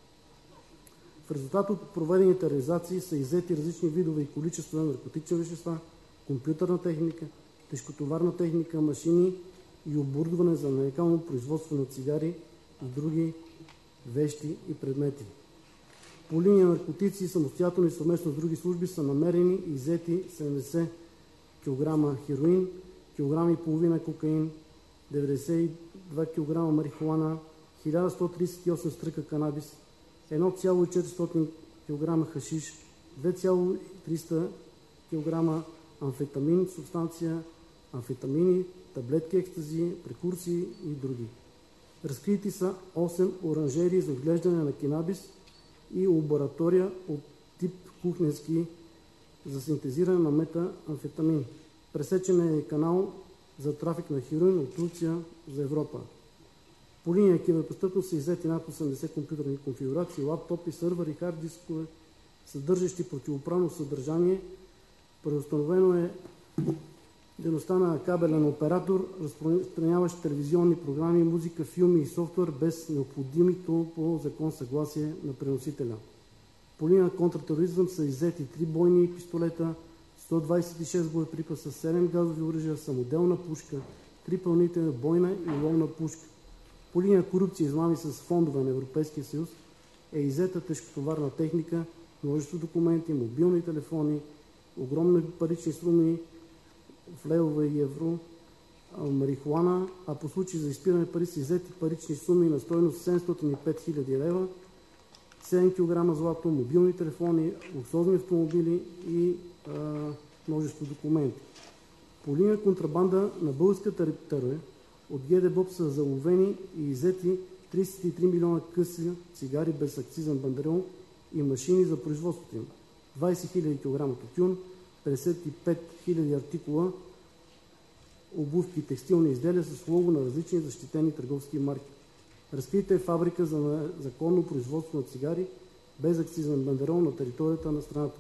В резултат от проведените реализации са иззети различни видове и количества на наркотични вещества, компютърна техника, тежкотоварна техника, машини и оборудване за нелегално производство на цигари и други вещи и предмети. По линия наркотици, самостоятелно и съвместно с други служби са намерени и иззети 70 кг хероин, килограм и половина кокаин, 92 кг марихуана, 1138 стръка канабис, 1,400 кг хашиш, 2,300 кг амфетамин, субстанция, амфетамини, таблетки екстази, прекурсии и други. Разкрити са 8 оранжерии за отглеждане на канабис и лаборатория от тип кухненски за синтезиране на метамфетамин. Пресечен е канал за трафик на хероин от Турция за Европа. По линия киберпрестъпност са иззети над 80 компютърни конфигурации, лаптопи, сървъри, хард дискове, съдържащи противоправно съдържание. Преустановено е дейността на кабелен оператор, разпространяващ телевизионни програми, музика, филми и софтуер без необходимото по закон съгласие на преносителя. По линия на контртероризъм са иззети 3 бойни пистолета, 126 боеприпаса, 7 газови оръжия, самоделна пушка, 3 пълнителна бойна и ловна пушка. По линия на корупция и измами с фондове на Европейския съюз е иззета тежкотоварна техника, множество документи, мобилни телефони, огромни парични суми в левове и евро, марихуана, а по случай за изпиране пари са иззети парични суми на стойност 705 хил. лева, 7 кг злато, мобилни телефони, луксозни автомобили и множество документи. По линия контрабанда на българската територия от ГДБОП са заловени и иззети 33 милиона къси цигари без акцизен бандерол и машини за производството им, 20 000 кг тютюн, 55 000 артикула, обувки и текстилни изделия с лого на различни защитени търговски марки. Разкрита е фабрика за законно производство на цигари без акцизен бандерол на територията на страната.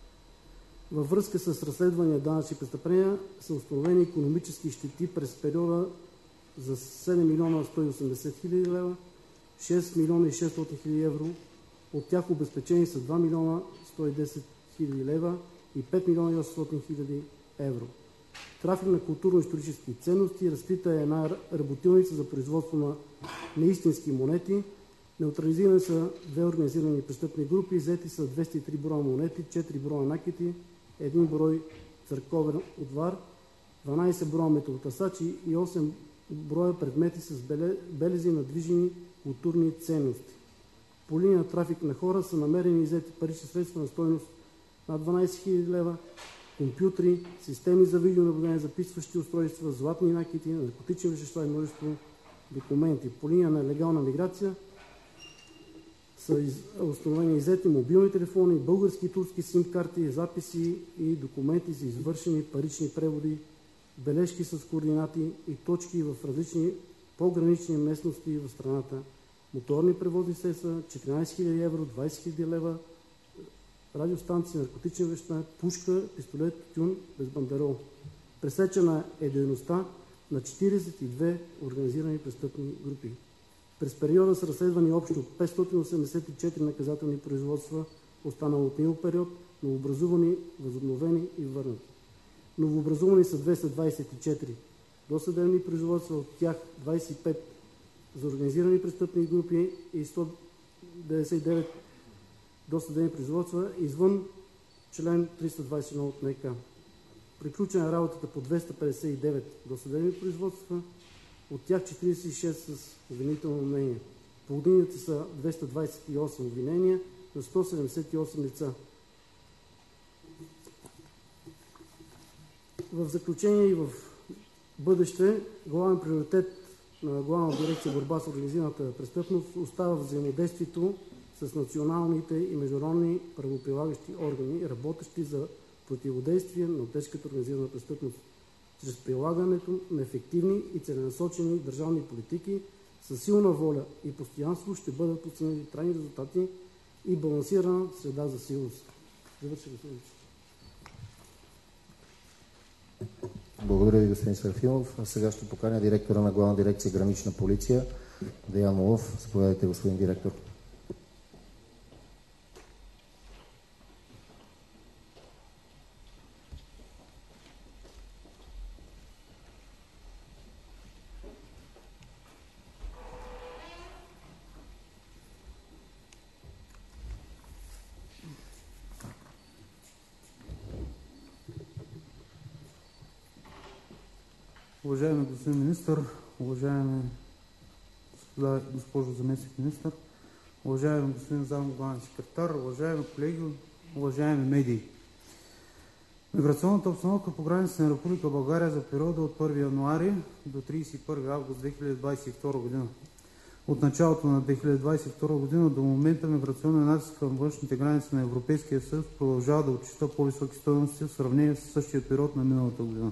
Във връзка с разследвания данъчни престъпления са установени икономически щети през периода за 7 милиона 180 хиляди лева, 6 милиона и 600 хиляди евро, от тях обезпечени са 2 милиона 110 хиляди лева и 5 милиона и 800 хиляди евро. Трафик на културно-исторически ценности, разкрита е една работилница за производство на неистински монети, неутрализирани са 2 организирани престъпни групи, иззети са 203 броя монети, 4 броя накити, 1 брой църковен отвар, 12 броя металотърсачи и 8 броя предмети с белези на движими културни ценности. По линия на трафик на хора са намерени и иззети парични средства на стойност над 12 000 лева, компютри, системи за видеонаблюдение, записващи устройства, златни накити, наркотични вещества и множество документи. По линия на легална миграция са установени и иззети мобилни телефони, български и турски сим-карти, записи и документи за извършени парични преводи, бележки с координати и точки в различни погранични местности в страната, моторни превозни средства, 14 000 евро, 20 000 лева, радиостанции, наркотични вещества, пушка, пистолет, тютюн без бандерол. Пресечена е дейността на 42 организирани престъпни групи. През периода са разследвани общо 584 наказателни производства, останало от минал период, новообразувани, възобновени и върнати. Новообразувани са 224 досъдебни производства, от тях 25 за организирани престъпни групи и 199 досъдебни производства извън член 321 от НК. Приключена работата по 259 досъдебни производства, от тях 46 с обвинително мнение. Повдигнати са 228 обвинения на 178 лица. В заключение и в бъдеще, главен приоритет на Главна дирекция борба с организираната престъпност остава взаимодействието с националните и международни правоприлагащи органи, работещи за противодействие на тежката организирана престъпност, чрез прилагането на ефективни и целенасочени държавни политики със силна воля и постоянство ще бъдат постигнати трайни резултати и балансирана среда за сигурност. Благодаря ви, господин Серафимов. А сега ще поканя директора на Главна дирекция Гранична полиция Деян Молов. Заповядайте, господин директор. Уважаеми господин министър, уважаеми госпожо заместник министър, уважаеми господин заместник-главен секретар, уважаеми колеги, уважаеми медии. Миграционната обстановка по границите на Република България за периода от 1 януари до 31 август 2022 година. От началото на 2022 година до момента миграционният натиск към външните граници на Европейския съюз продължава да отчита по-високи стойности в сравнение с същия период на миналата година.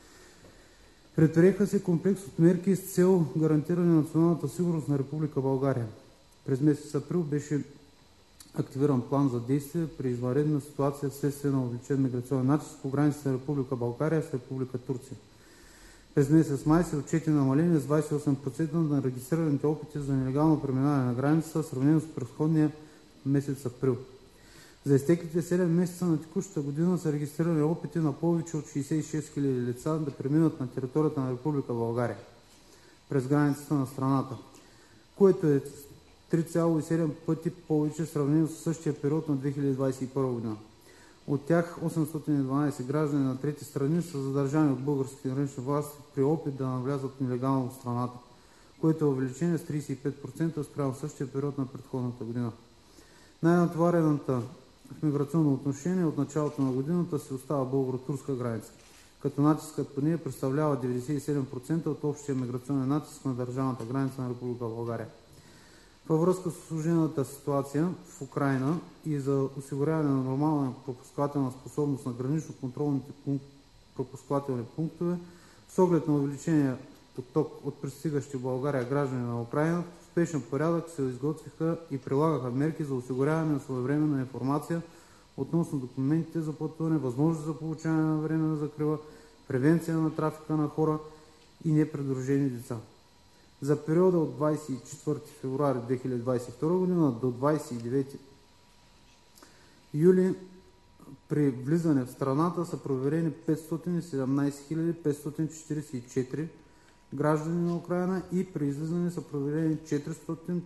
Предприеха се комплекс от мерки с цел гарантиране на националната сигурност на Република България. През месец април беше активиран план за действие при извънредна ситуация вследствие на увеличен миграционен натиск по границите на Република България с Република Турция. През месец май се отчети намаление с 28% на регистрираните опити за нелегално преминаване на границата, сравнено с предходния месец април. За изтеклите 7 месеца на текущата година са регистрирани опити на повече от 66 000 лица да преминат на територията на Република България през границата на страната, което е 3,7 пъти повече в сравнение с същия период на 2021 година. От тях 812 граждани на трети страни са задържани от българските гранични власти при опит да навлязат нелегално в страната, което е увеличение с 35% спрямо същия период на предходната година. Най-натоварената в миграционно отношение от началото на годината се остава българо-турска граница, като натискът по нея представлява 97% от общия миграционен натиск на държавната граница на Република България. Във връзка с усложнената ситуация в Украйна и за осигуряване на нормална пропускателна способност на гранично-контролните пропускателни пунктове, с оглед на увеличение поток от пристигащи в България граждани на Украйна, в спешен порядък се изготвиха и прилагаха мерки за осигуряване на своевременна информация относно документите за пътуване, възможност за получаване на временна закрила, превенция на трафика на хора и непридружени деца. За периода от 24 февруари 2022 година до 29 юли при влизане в страната са проверени 517 544 граждани на Украйна и при излизане са проверени 431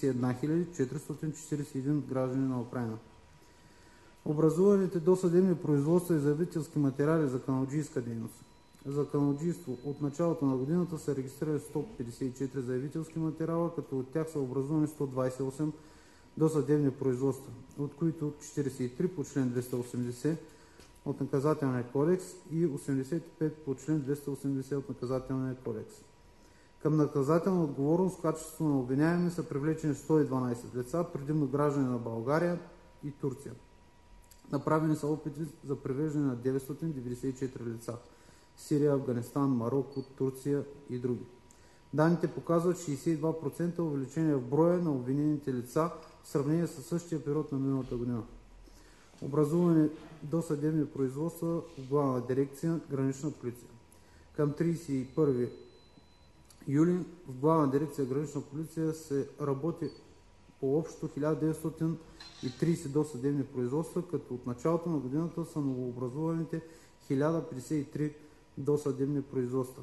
441 граждани на Украйна. Образуваните досъдебни производства и заявителски материали за каналджийска дейност. За каналджийство от началото на годината са регистрирани 154 заявителски материала, като от тях са образувани 128 досъдебни производства, от които 43 по член 280 от Наказателния кодекс и 85 по член 280 от Наказателния кодекс. Към наказателна отговорност в качеството на обвиняеми са привлечени 112 лица, предимно граждани на България и Турция. Направени са опити за привеждане на 994 лица – Сирия, Афганистан, Мароко, Турция и други. Данните показват 62% увеличение в броя на обвинените лица в сравнение с същия период на миналата година. Образувани досъдебни производства в Главна дирекция Гранична полиция. Към 31 юли в Главна дирекция Гранична полиция се работи по общо 1930 досъдебни производства, като от началото на годината са новообразуваните 1053 досъдебни производства,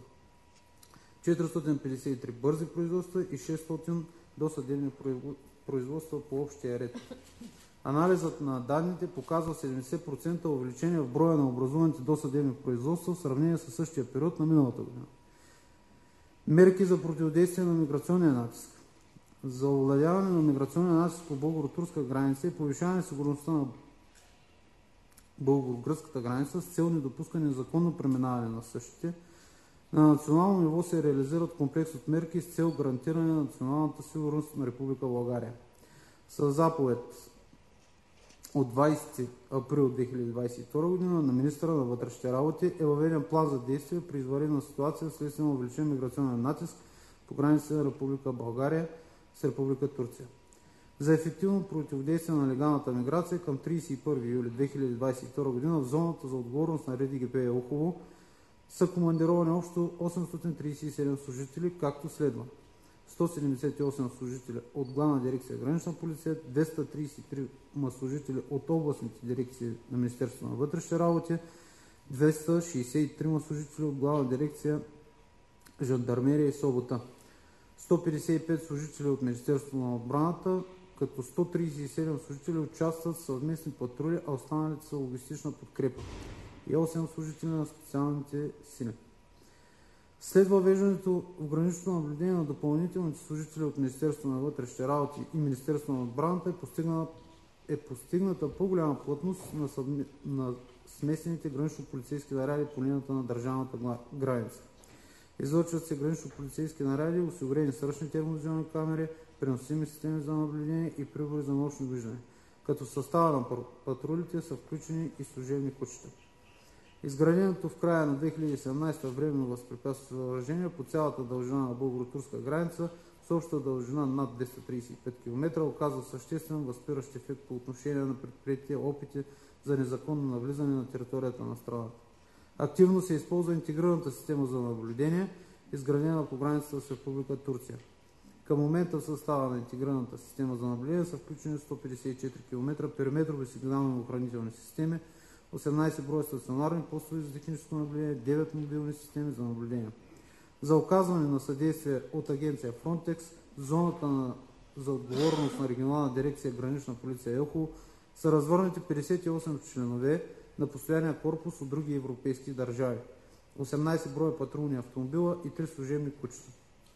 453 бързи производства и 600 досъдебни производства по общия ред. Анализът на данните показва 70% увеличение в броя на образуваните досъдебни производства в сравнение с същия период на миналата година. Мерки за противодействие на миграционния натиск. За овладяване на миграционния натиск по българо-турска граница и повишаване сигурността на българо-гръцката граница с цел недопускане на законно преминаване на същите, на национално ниво се реализират комплекс от мерки с цел гарантиране на националната сигурност на Република България. Със заповед от 20 април 2022 г. на министъра на вътрешните работи е въведен план за действие при извънредна ситуация вследствие на увеличен миграционен натиск по границите на Република България с Република Турция. За ефективно противодействие на легалната миграция към 31 юли 2022 г. в зоната за отговорност на РДГП Елхово са командировани общо 837 служители, както следва: 178 служители от Главна дирекция Гранична полиция, 233 служители от областните дирекции на Министерството на вътрешните работи, 263 служители от Главна дирекция Жандармерия и СОБТ, 155 служители от Министерството на отбраната, като 137 служители участват в съвместни патрули, а останалите са логистична подкрепа, и 8 служители на специалните сили. След въвеждането в граничното наблюдение на допълнителните служители от Министерството на вътрешните работи и Министерството на отбраната е постигната по-голяма плътност на смесените гранично-полицейски наряди по линията на държавната граница. Излъчват се гранично-полицейски наряди, осигурени с ръчни термовизионни камери, преносими системи за наблюдение и прибори за нощно виждане, като в състава на патрулите са включени и служебни кучета. Изграденото в края на 2017 временно възпрепятстващо съоръжение по цялата дължина на българо-турска граница с обща дължина над 235 км оказва съществен възпиращ ефект по отношение на предприятите опити за незаконно навлизане на територията на страната. Активно се използва интегрираната система за наблюдение, изградена по границата с Република Турция. Към момента в състава на интегрираната система за наблюдение са включени 154 км периметрови сигнални охранителни системи, 18 броя стационарни постове за техническо наблюдение, 9 мобилни системи за наблюдение. За оказване на съдействие от агенция Frontex, зоната за отговорност на регионална дирекция Гранична полиция Елхово са развърнати 58 членове на постоянния корпус от други европейски държави, 18 броя патрулни автомобила и 3 служебни кучета.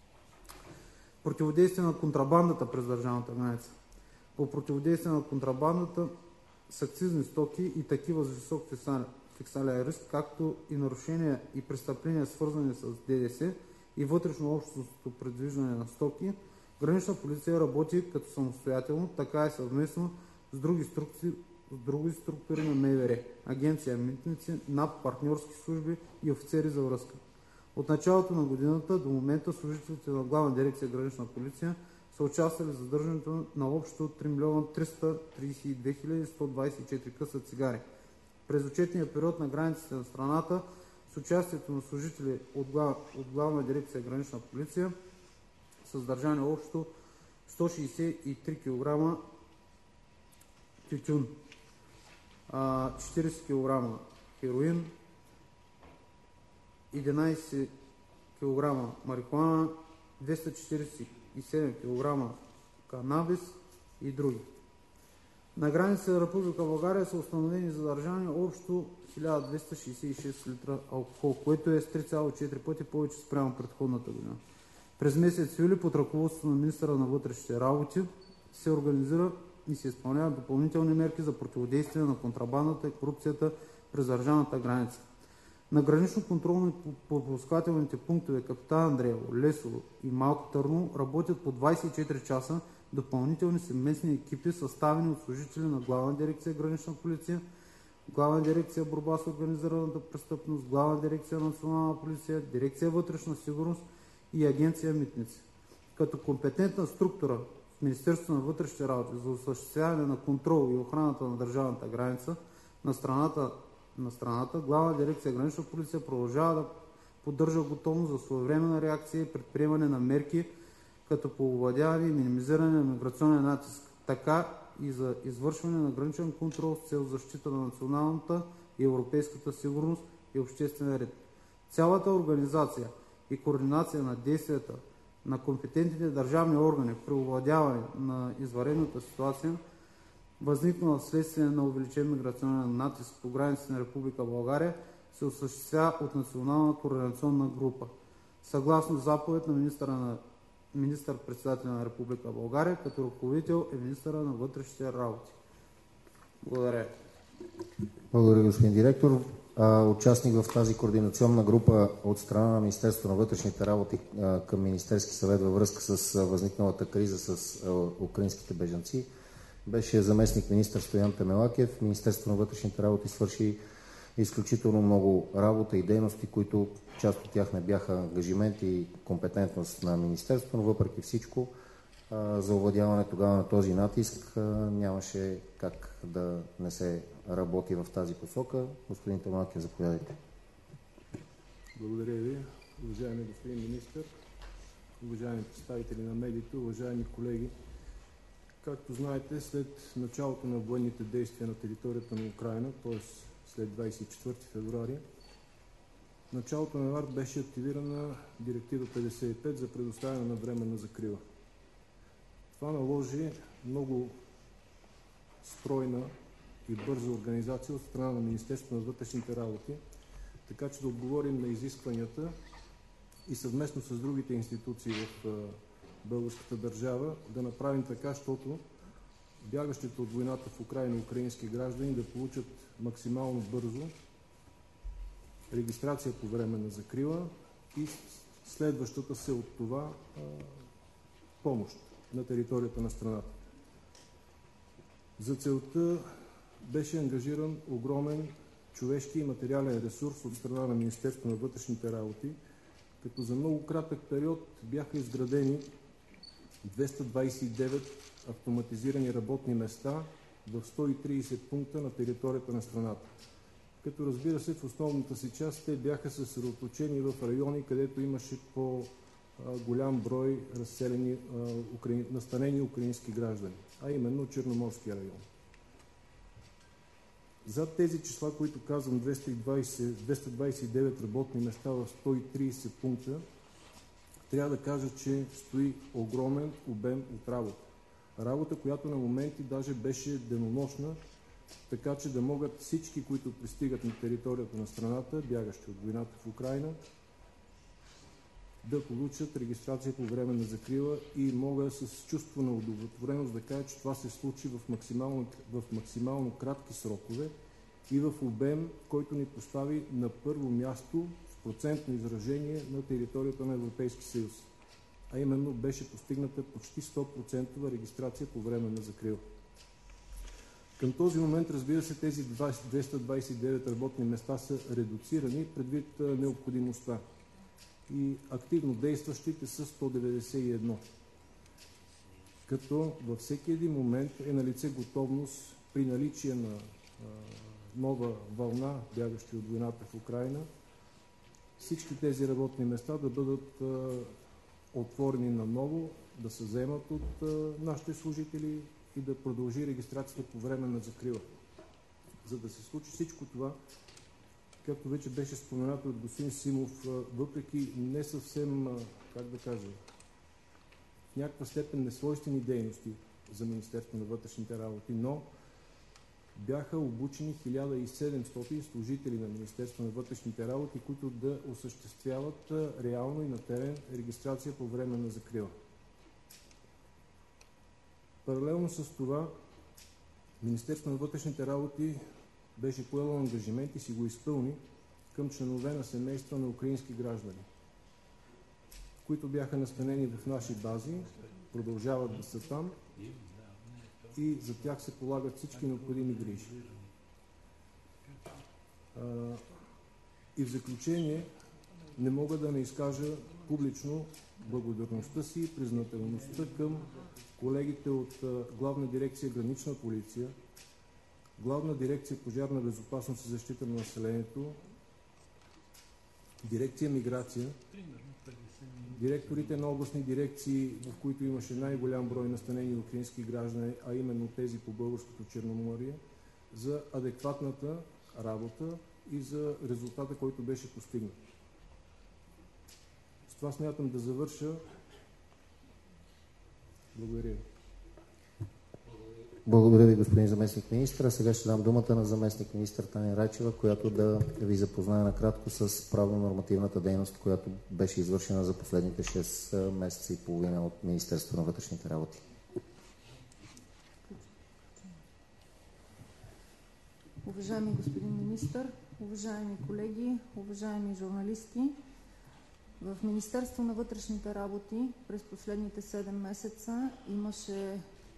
Противодействие на контрабандата през държавната граница. По противодействие на контрабандата с акцизни стоки и такива с висок фискален риск, както и нарушения и престъпления, свързани с ДДС и вътрешно-общностното предвиждане на стоки, Гранична полиция работи като самостоятелно, така и съвместно с други структури на МВР, агенция Митници, НАП, партньорски служби и офицери за връзка. От началото на годината до момента служителите на Главна дирекция Гранична полиция са участвали в задържането на общо 3 милиона 332 124 къса цигари. През отчетния период на границите на страната с участието на служители от Главна дирекция Гранична полиция са задържани общо 163 кг тютюн, 40 кг хероин, 11 кг марихуана, 247 кг канабис и други. На границата на Република България са установени задържани общо 1266 литра алкохол, което е с 3,4 пъти повече спрямо предходната година. През месец юли под ръководството на министъра на вътрешните работи се организира и се изпълняват допълнителни мерки за противодействие на контрабандата и корупцията през държавната граница. На гранично-контролно-пропускателните пунктове Капитан Андреево, Лесово и Малко Търново работят по 24 часа допълнителни съвместни екипи, съставени от служители на Главна дирекция Гранична полиция, Главна дирекция Борба с организираната престъпност, Главна дирекция Национална полиция, Дирекция Вътрешна сигурност и Агенция Митници. Като компетентна структура в Министерството на вътрешните работи за осъществяване на контрол и охраната на държавната граница на страната, Главна дирекция Гранична полиция продължава да поддържа готовност за своевременна реакция и предприемане на мерки като по овладяване и минимизиране на миграционен натиск, така и за извършване на граничен контрол с цел защита на националната и европейската сигурност и обществен ред. Цялата организация и координация на действията на компетентните държавни органи при овладяване на извънредната ситуация възникнала вследствие на увеличен миграционен натиск по границите на Република България, се осъществява от Национална координационна група, съгласно заповед на министър-председателя на Република България, като ръководител е министъра на вътрешните работи. Благодаря. Благодаря, господин директор. Участник в тази координационна група от страна на Министерството на вътрешните работи към Министерски съвет във връзка с възникналата криза с украинските бежанци беше заместник министър Стоян Темелакев. Министерството на вътрешните работи свърши изключително много работа и дейности, които част от тях не бяха ангажимент и компетентност на Министерството, но въпреки всичко за овладяване тогава на този натиск нямаше как да не се работи в тази посока. Господин Темелакев, заповядайте. Благодаря ви, уважаеми господин министър, уважаеми представители на медиите, уважаеми колеги. Както знаете, след началото на военните действия на територията на Украйна, т.е. след 24 февруари, в началото на март беше активирана Директива 55 за предоставяне на временна закрила. Това наложи много стройна и бърза организация от страна на Министерството на вътрешните работи, така че да отговорим на изискванията и съвместно с другите институции в българската държава да направим така, защото бягащите от войната в Украйна украински граждани да получат максимално бързо регистрация по временна закрила и следващата се от това помощ на територията на страната. За целта беше ангажиран огромен човешки и материален ресурс от страна на Министерството на вътрешните работи, като за много кратък период бяха изградени 229 автоматизирани работни места в 130 пункта на територията на страната. Като разбира се, в основната си част те бяха съсредоточени в райони, където имаше по-голям брой разселени, настанени украински граждани, а именно Черноморския район. За тези числа, които казвам, 229 работни места в 130 пункта, трябва да кажа, че стои огромен обем от работа. Работа, която на моменти даже беше денонощна, така че да могат всички, които пристигат на територията на страната, бягащи от войната в Украйна, да получат регистрация по временна закрила и мога с чувство на удовлетвореност да кажа, че това се случи в максимално кратки срокове и в обем, който ни постави на първо място в процентно изражение на територията на Европейски съюз. А именно беше постигната почти 100% регистрация по временна закрила. Към този момент, разбира се, тези 229 работни места са редуцирани предвид необходимостта и активно действащите са 191. Като във всеки един момент е налице готовност при наличие на нова вълна, бягащи от войната в Украйна, всички тези работни места да бъдат отворени наново, да се заемат от нашите служители и да продължи регистрацията по временна закрила. За да се случи всичко това, както вече беше споменато от господин Симов, въпреки не съвсем, как да кажа, в някаква степен несвойствени дейности за Министерството на вътрешните работи, но бяха обучени 1700 служители на Министерството на вътрешните работи, които да осъществяват реално и на терен регистрация по временна закрила. Паралелно с това, Министерството на вътрешните работи беше поело ангажимент и си го изпълни към членове на семейства на украински граждани, които бяха настанени в наши бази, продължават да са там и за тях се полагат всички необходими грижи. И в заключение не мога да не изкажа публично благодарността си и признателността към колегите от Главна дирекция Гранична полиция, Главна дирекция Пожарна безопасност и защита на населението, дирекция Миграция, директорите на областни дирекции, в които имаше най-голям брой настанени украински граждани, а именно тези по българското Черноморие, за адекватната работа и за резултата, който беше постигнат. С това смятам да завърша. Благодаря ви. Благодаря ви, господин заместник министър. Сега ще дам думата на заместник министър Таня Райчева, която да ви запознае накратко с правно-нормативната дейност, която беше извършена за последните 6 месеца и половина от Министерството на вътрешните работи. Уважаеми господин министър, уважаеми колеги, уважаеми журналисти, в Министерство на вътрешните работи през последните 7 месеца имаше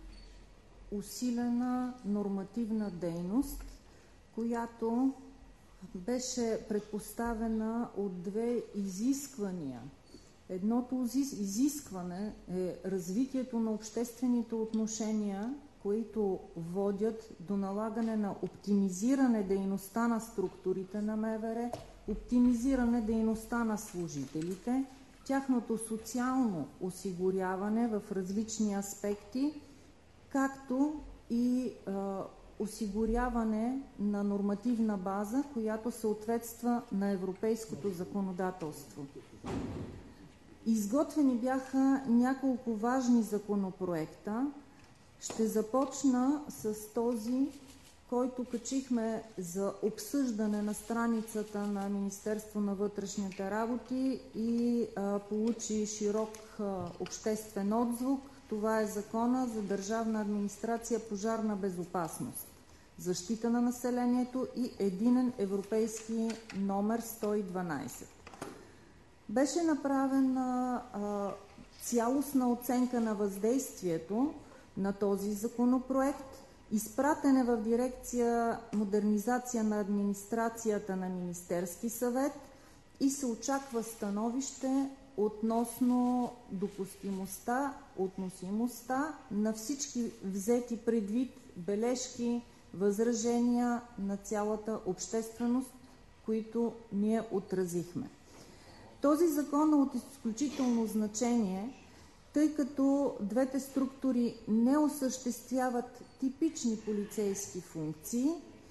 усилена нормативна дейност, която беше предпоставена от две изисквания. Едното изискване е развитието на обществените отношения, които водят до налагане на оптимизиране дейността на структурите на МВР, оптимизиране дейността на служителите, тяхното социално осигуряване в различни аспекти, както и осигуряване на нормативна база, която съответства на европейското законодателство. Изготвени бяха няколко важни законопроекта. Ще започна с този, който качихме за обсъждане на страницата на Министерство на вътрешните работи и получи широк обществен отзвук. Това е Закона за държавна администрация, пожарна безопасност, защита на населението и единен европейски номер 112. Беше направена цялостна оценка на въздействието на този законопроект, изпратен е в дирекция Модернизация на администрацията на Министерски съвет и се очаква становище относно допустимостта, относимостта на всички взети предвид бележки, възражения на цялата общественост, които ние отразихме. Този закон е от изключително значение, тъй като двете структури не осъществяват типични полицейски функции,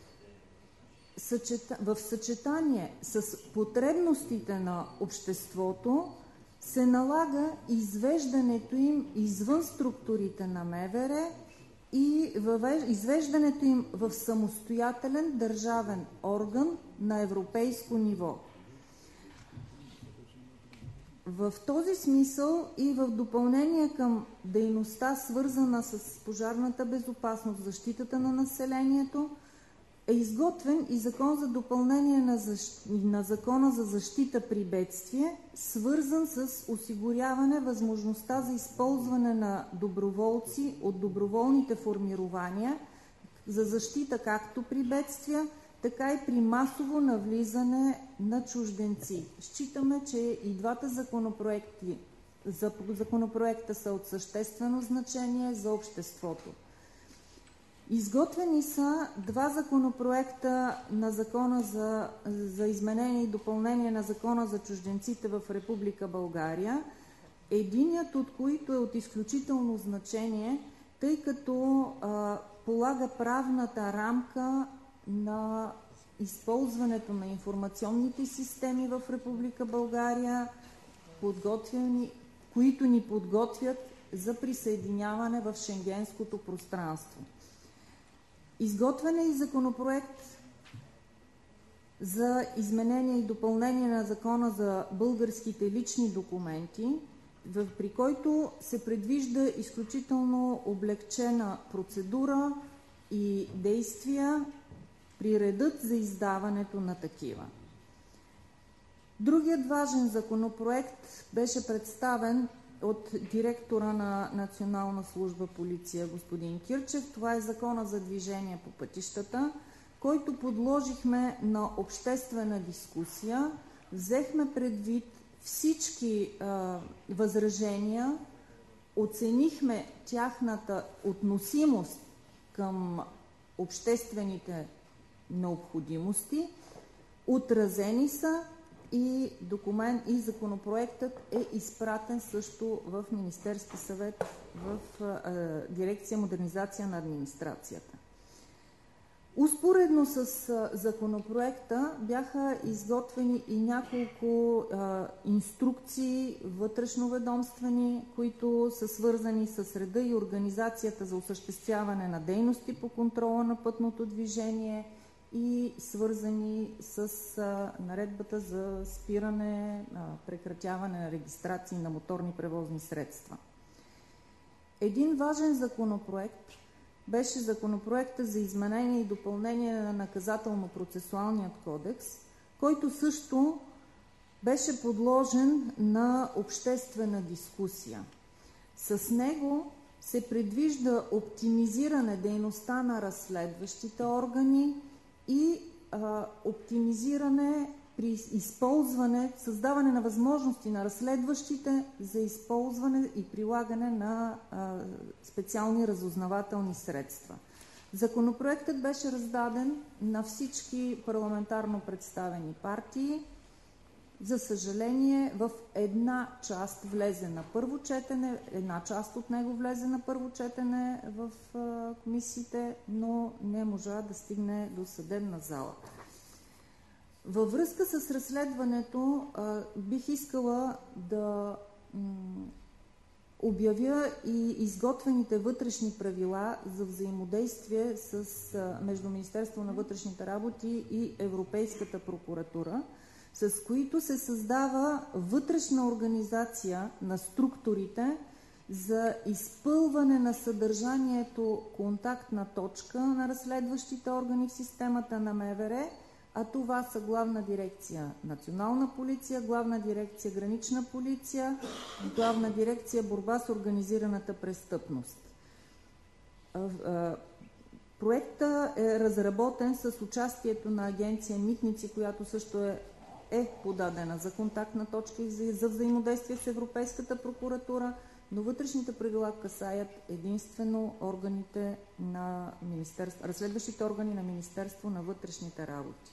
в съчетание с потребностите на обществото се налага извеждането им извън структурите на МВР и извеждането им в самостоятелен държавен орган на европейско ниво. В този смисъл и в допълнение към дейността, свързана с пожарната безопасност, защитата на населението, е изготвен и закон за допълнение на Закона за защита при бедствие, свързан с осигуряване възможността за използване на доброволци от доброволните формирования за защита както при бедствия, така и при масово навлизане на чужденци. Считаме, че и двата законопроекта са от съществено значение за обществото. Изготвени са два законопроекта на Закона за изменение и допълнение на Закона за чужденците в Република България, единият от които е от изключително значение, тъй като полага правната рамка на използването на информационните системи в Република България, които ни подготвят за присъединяване в Шенгенското пространство. Изготвен е и законопроект за изменение и допълнение на Закона за българските лични документи, при който се предвижда изключително облекчена процедура и действия при редът за издаването на такива. Другият важен законопроект беше представен от директора на Национална служба полиция господин Кирчев. Това е Закона за движение по пътищата, който подложихме на обществена дискусия. Взехме предвид всички възражения, оценихме тяхната относимост към обществените необходимости, отразени са и законопроектът е изпратен също в Министерски съвет в дирекция Модернизация на администрацията. Успоредно с законопроекта бяха изготвени и няколко инструкции вътрешноведомствени, които са свързани с реда и организацията за осъществяване на дейности по контрола на пътното движение и свързани с наредбата за спиране, прекратяване на регистрации на моторни превозни средства. Един важен законопроект беше законопроекта за изменение и допълнение на наказателно-процесуалният кодекс, който също беше подложен на обществена дискусия. С него се предвижда оптимизиране дейността на разследващите органи и оптимизиране при използване, създаване на възможности на разследващите за използване и прилагане на специални разузнавателни средства. Законопроектът беше раздаден на всички парламентарно представени партии. За съжаление, в една част влезе на първо четене, една част от него влезе на първо четене в комисиите, но не можа да стигне до съдебна зала. Във връзка с разследването бих искала да обявя и изготвените вътрешни правила за взаимодействие между Министерството на вътрешните работи и Европейската прокуратура, с които се създава вътрешна организация на структурите за изпълване на съдържанието контактна точка на разследващите органи в системата на МВР, а това са Главна дирекция Национална полиция, Главна дирекция Гранична полиция, Главна дирекция Борба с организираната престъпност. Проектът е разработен с участието на агенция Митници, която също е подадена за контактна точка и за взаимодействие с Европейската прокуратура, но вътрешните правила касаят единствено органите на разследващите органи на Министерство на вътрешните работи.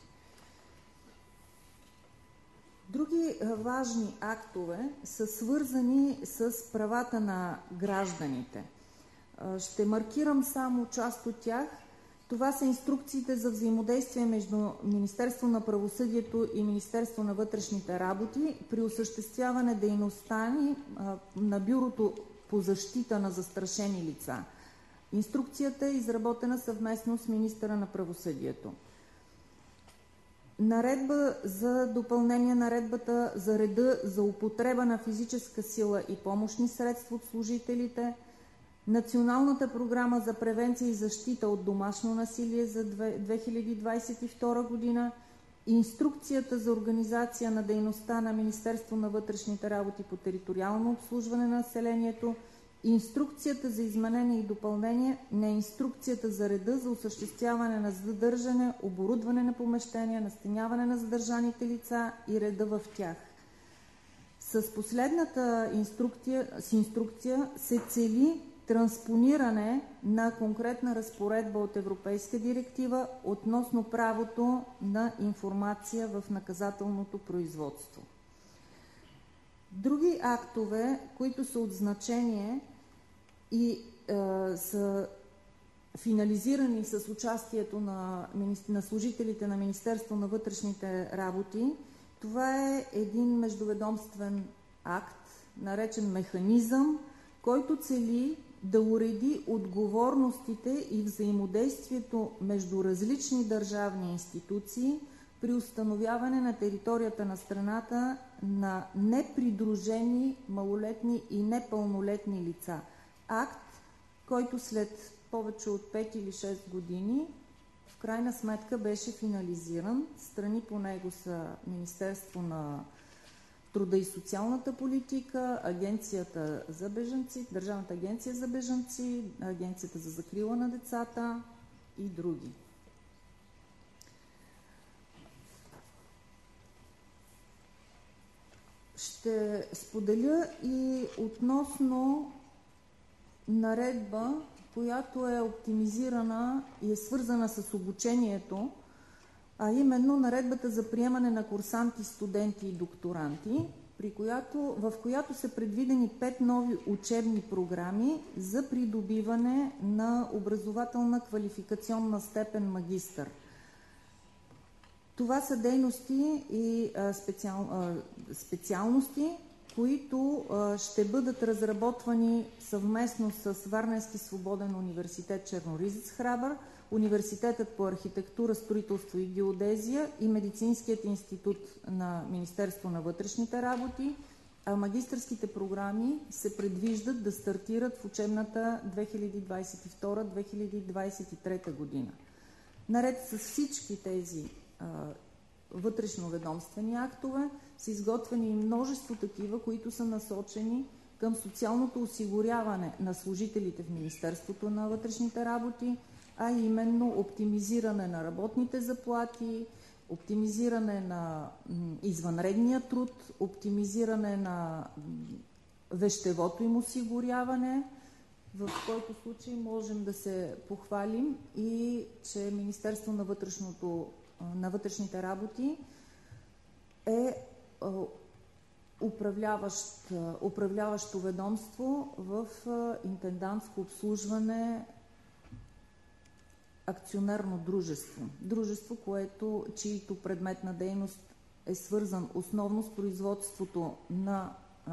Други важни актове са свързани с правата на гражданите. Ще маркирам само част от тях. Това са инструкциите за взаимодействие между Министерство на правосъдието и Министерство на вътрешните работи при осъществяване дейността на Бюрото по защита на застрашени лица. Инструкцията е изработена съвместно с министъра на правосъдието. Наредба за допълнение на наредбата за реда за употреба на физическа сила и помощни средства от служителите, Националната програма за превенция и защита от домашно насилие за 2022 година, Инструкцията за организация на дейността на Министерство на вътрешните работи по териториално обслужване на населението, Инструкцията за изменение и допълнение на Инструкцията за реда за осъществяване на задържане, оборудване на помещения, настаняване на задържаните лица и реда в тях. С последната инструкция се цели транспониране на конкретна разпоредба от Европейска директива относно правото на информация в наказателното производство. Други актове, които са от значение и са финализирани с участието на служителите на Министерство на вътрешните работи, това е един междуведомствен акт, наречен механизъм, който цели да уреди отговорностите и взаимодействието между различни държавни институции при установяване на територията на страната на непридружени малолетни и непълнолетни лица. Акт, който след повече от 5 или 6 години в крайна сметка беше финализиран. Страни по него са Министерство на труда и социалната политика, Агенцията за бежанци, Държавната агенция за бежанци, Агенцията за закрила на децата и други. Ще споделя и относно наредба, която е оптимизирана и е свързана с обучението, а именно наредбата за приемане на курсанти, студенти и докторанти. в която са предвидени 5 нови учебни програми за придобиване на образователна квалификационна степен магистър. Това са дейности и специалности, които ще бъдат разработвани съвместно с Варненски свободен университет Черноризец Храбър, Университетът по архитектура, строителство и геодезия и Медицинският институт на Министерство на вътрешните работи, а магистърските програми се предвиждат да стартират в учебната 2022-2023 година. Наред с всички тези вътрешноведомствени актове са изготвени и множество такива, които са насочени към социалното осигуряване на служителите в Министерството на вътрешните работи, а именно оптимизиране на работните заплати, оптимизиране на извънредния труд, оптимизиране на вещевото им осигуряване, в който случай можем да се похвалим и че Министерство на вътрешните работи е управляващо ведомство в интендантско обслужване акционерно дружество, чието предмет на дейност е свързан основно с производството на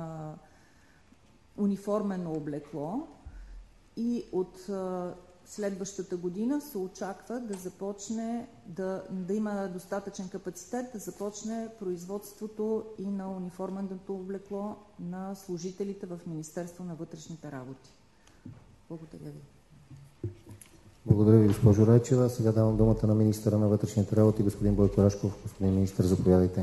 униформено облекло и от следващата година се очаква да започне да има достатъчен капацитет да започне производството и на униформеното облекло на служителите в Министерство на вътрешните работи. Благодаря ви. Благодаря ви, госпожо Райчева. Сега давам думата на министъра на вътрешните работи, господин Бойко Рашков. Господин министър, заповядайте.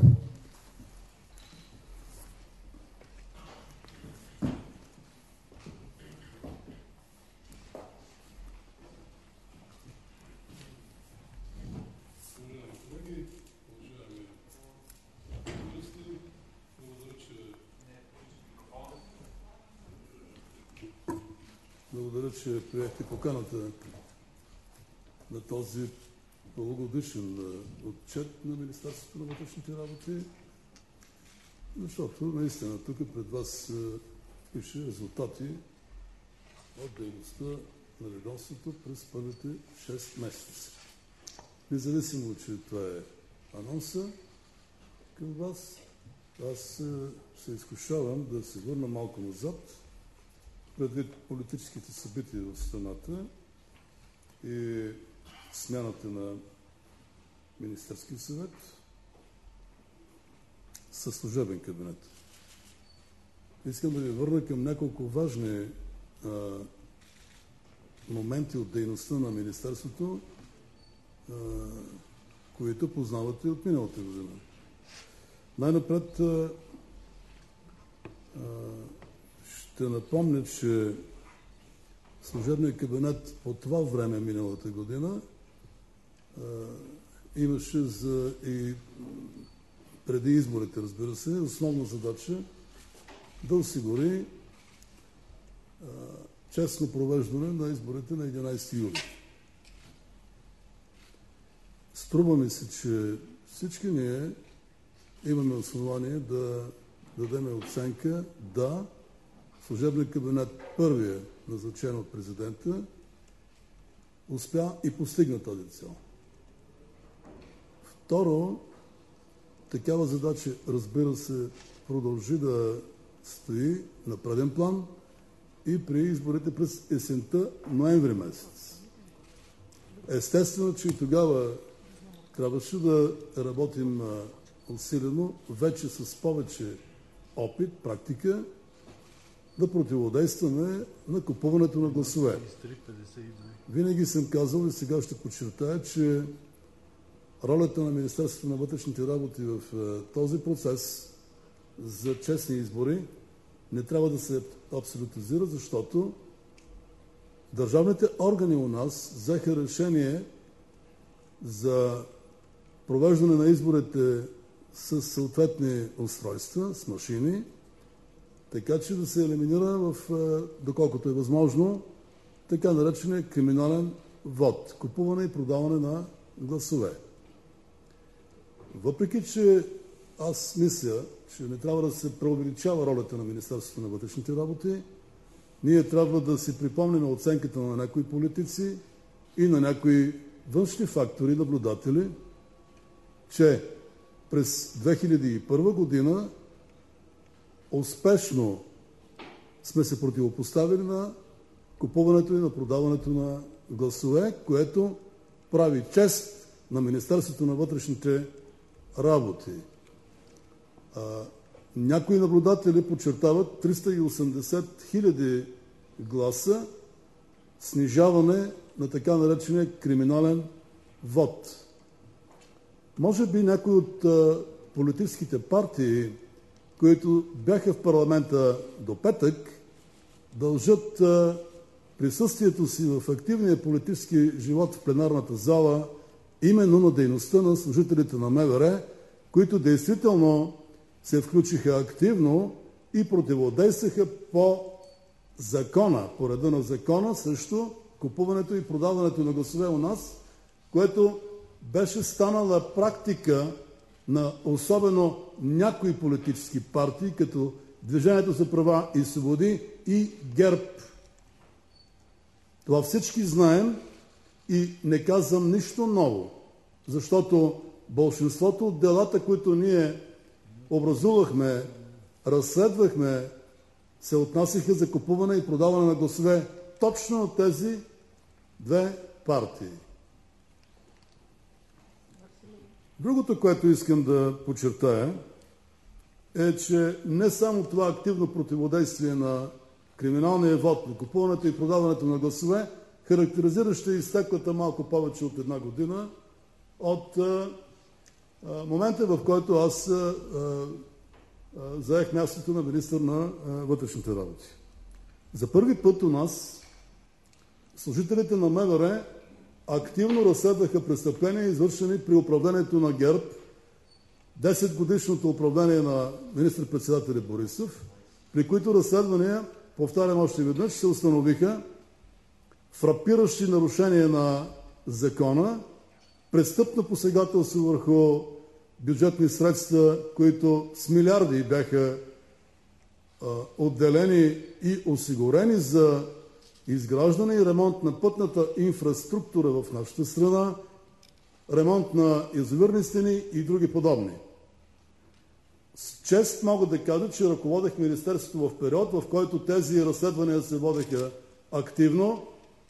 Благодаря, че приехте поканата на този полугодишен отчет на Министерството на вътрешните работи, защото наистина тук пред вас пише резултати от дейността на ведомството през първите 6 месеца. Независимо, че това е анонса към вас, аз се изкушавам да се върна малко назад, предвид политическите събития в страната и смяната на Министерския съвет със служебен кабинет. Искам да ви върна към няколко важни моменти от дейността на Министерството, които познавате от миналата година. Най-напред ще напомня, че служебният кабинет по това време миналата година имаше и преди изборите, разбира се, основна задача да осигури честно провеждане на изборите на 11 юли. Струва ми се, че всички ние имаме основание да дадем оценка да служебният кабинет, първия назначен от президента, успя и постигна тази цел. Второ, такава задача, разбира се, продължи да стои на преден план и при изборите през есента, ноември месец. Естествено, че и тогава трябваше да работим усилено, вече с повече опит, практика, да противодействаме на купуването на гласове. Винаги съм казал и сега ще подчертая, че ролята на Министерството на вътрешните работи в този процес за честни избори не трябва да се абсолютизира, защото държавните органи у нас взеха решение за провеждане на изборите с съответни устройства, с машини, така че да се елиминира доколкото е възможно, така наречения криминален вот, купуване и продаване на гласове. Въпреки че аз мисля, че не трябва да се преувеличава ролята на Министерството на вътрешните работи. Ние трябва да си припомним оценката на някои политици и на някои външни фактори, наблюдатели, че през 2001 година успешно сме се противопоставили на купуването и на продаването на гласове, което прави чест на Министерството на вътрешните работи. Някои наблюдатели подчертават 380 000 гласа снижаване на така наречения криминален вод. Може би някои от политическите партии, които бяха в парламента до петък, дължат присъствието си в активния политически живот в пленарната зала именно на дейността на служителите на МВР, които действително се включиха активно и противодействаха по закона, по реда на закона, срещу купуването и продаването на гласове у нас, което беше станала практика на особено някои политически партии, като Движението за права и свободи и ГЕРБ. Това всички знаем и не казвам нищо ново, защото болшинството от делата, които ние образувахме, разследвахме, се отнасяха за купуване и продаване на гласове точно от тези две партии. Другото, което искам да подчертая, е, че не само това активно противодействие на криминалния вод, на купуването и продаването на гласове, характеризиращо изтеклата малко повече от една година от момента, в който аз заех мястото на министър на вътрешните работи. За първи път у нас служителите на МВР активно разследваха престъпления, извършени при управлението на ГЕРБ, 10-годишното управление на министър-председателя Борисов, при които разследвания, повтарям още веднъж, се установиха фрапиращи нарушения на закона, престъпно посегателство върху бюджетни средства, които с милиарди бяха отделени и осигурени за изграждане и ремонт на пътната инфраструктура в нашата страна, ремонт на язовирни стени и други подобни. С чест мога да кажа, че ръководех Министерството в период, в който тези разследвания се водеха активно,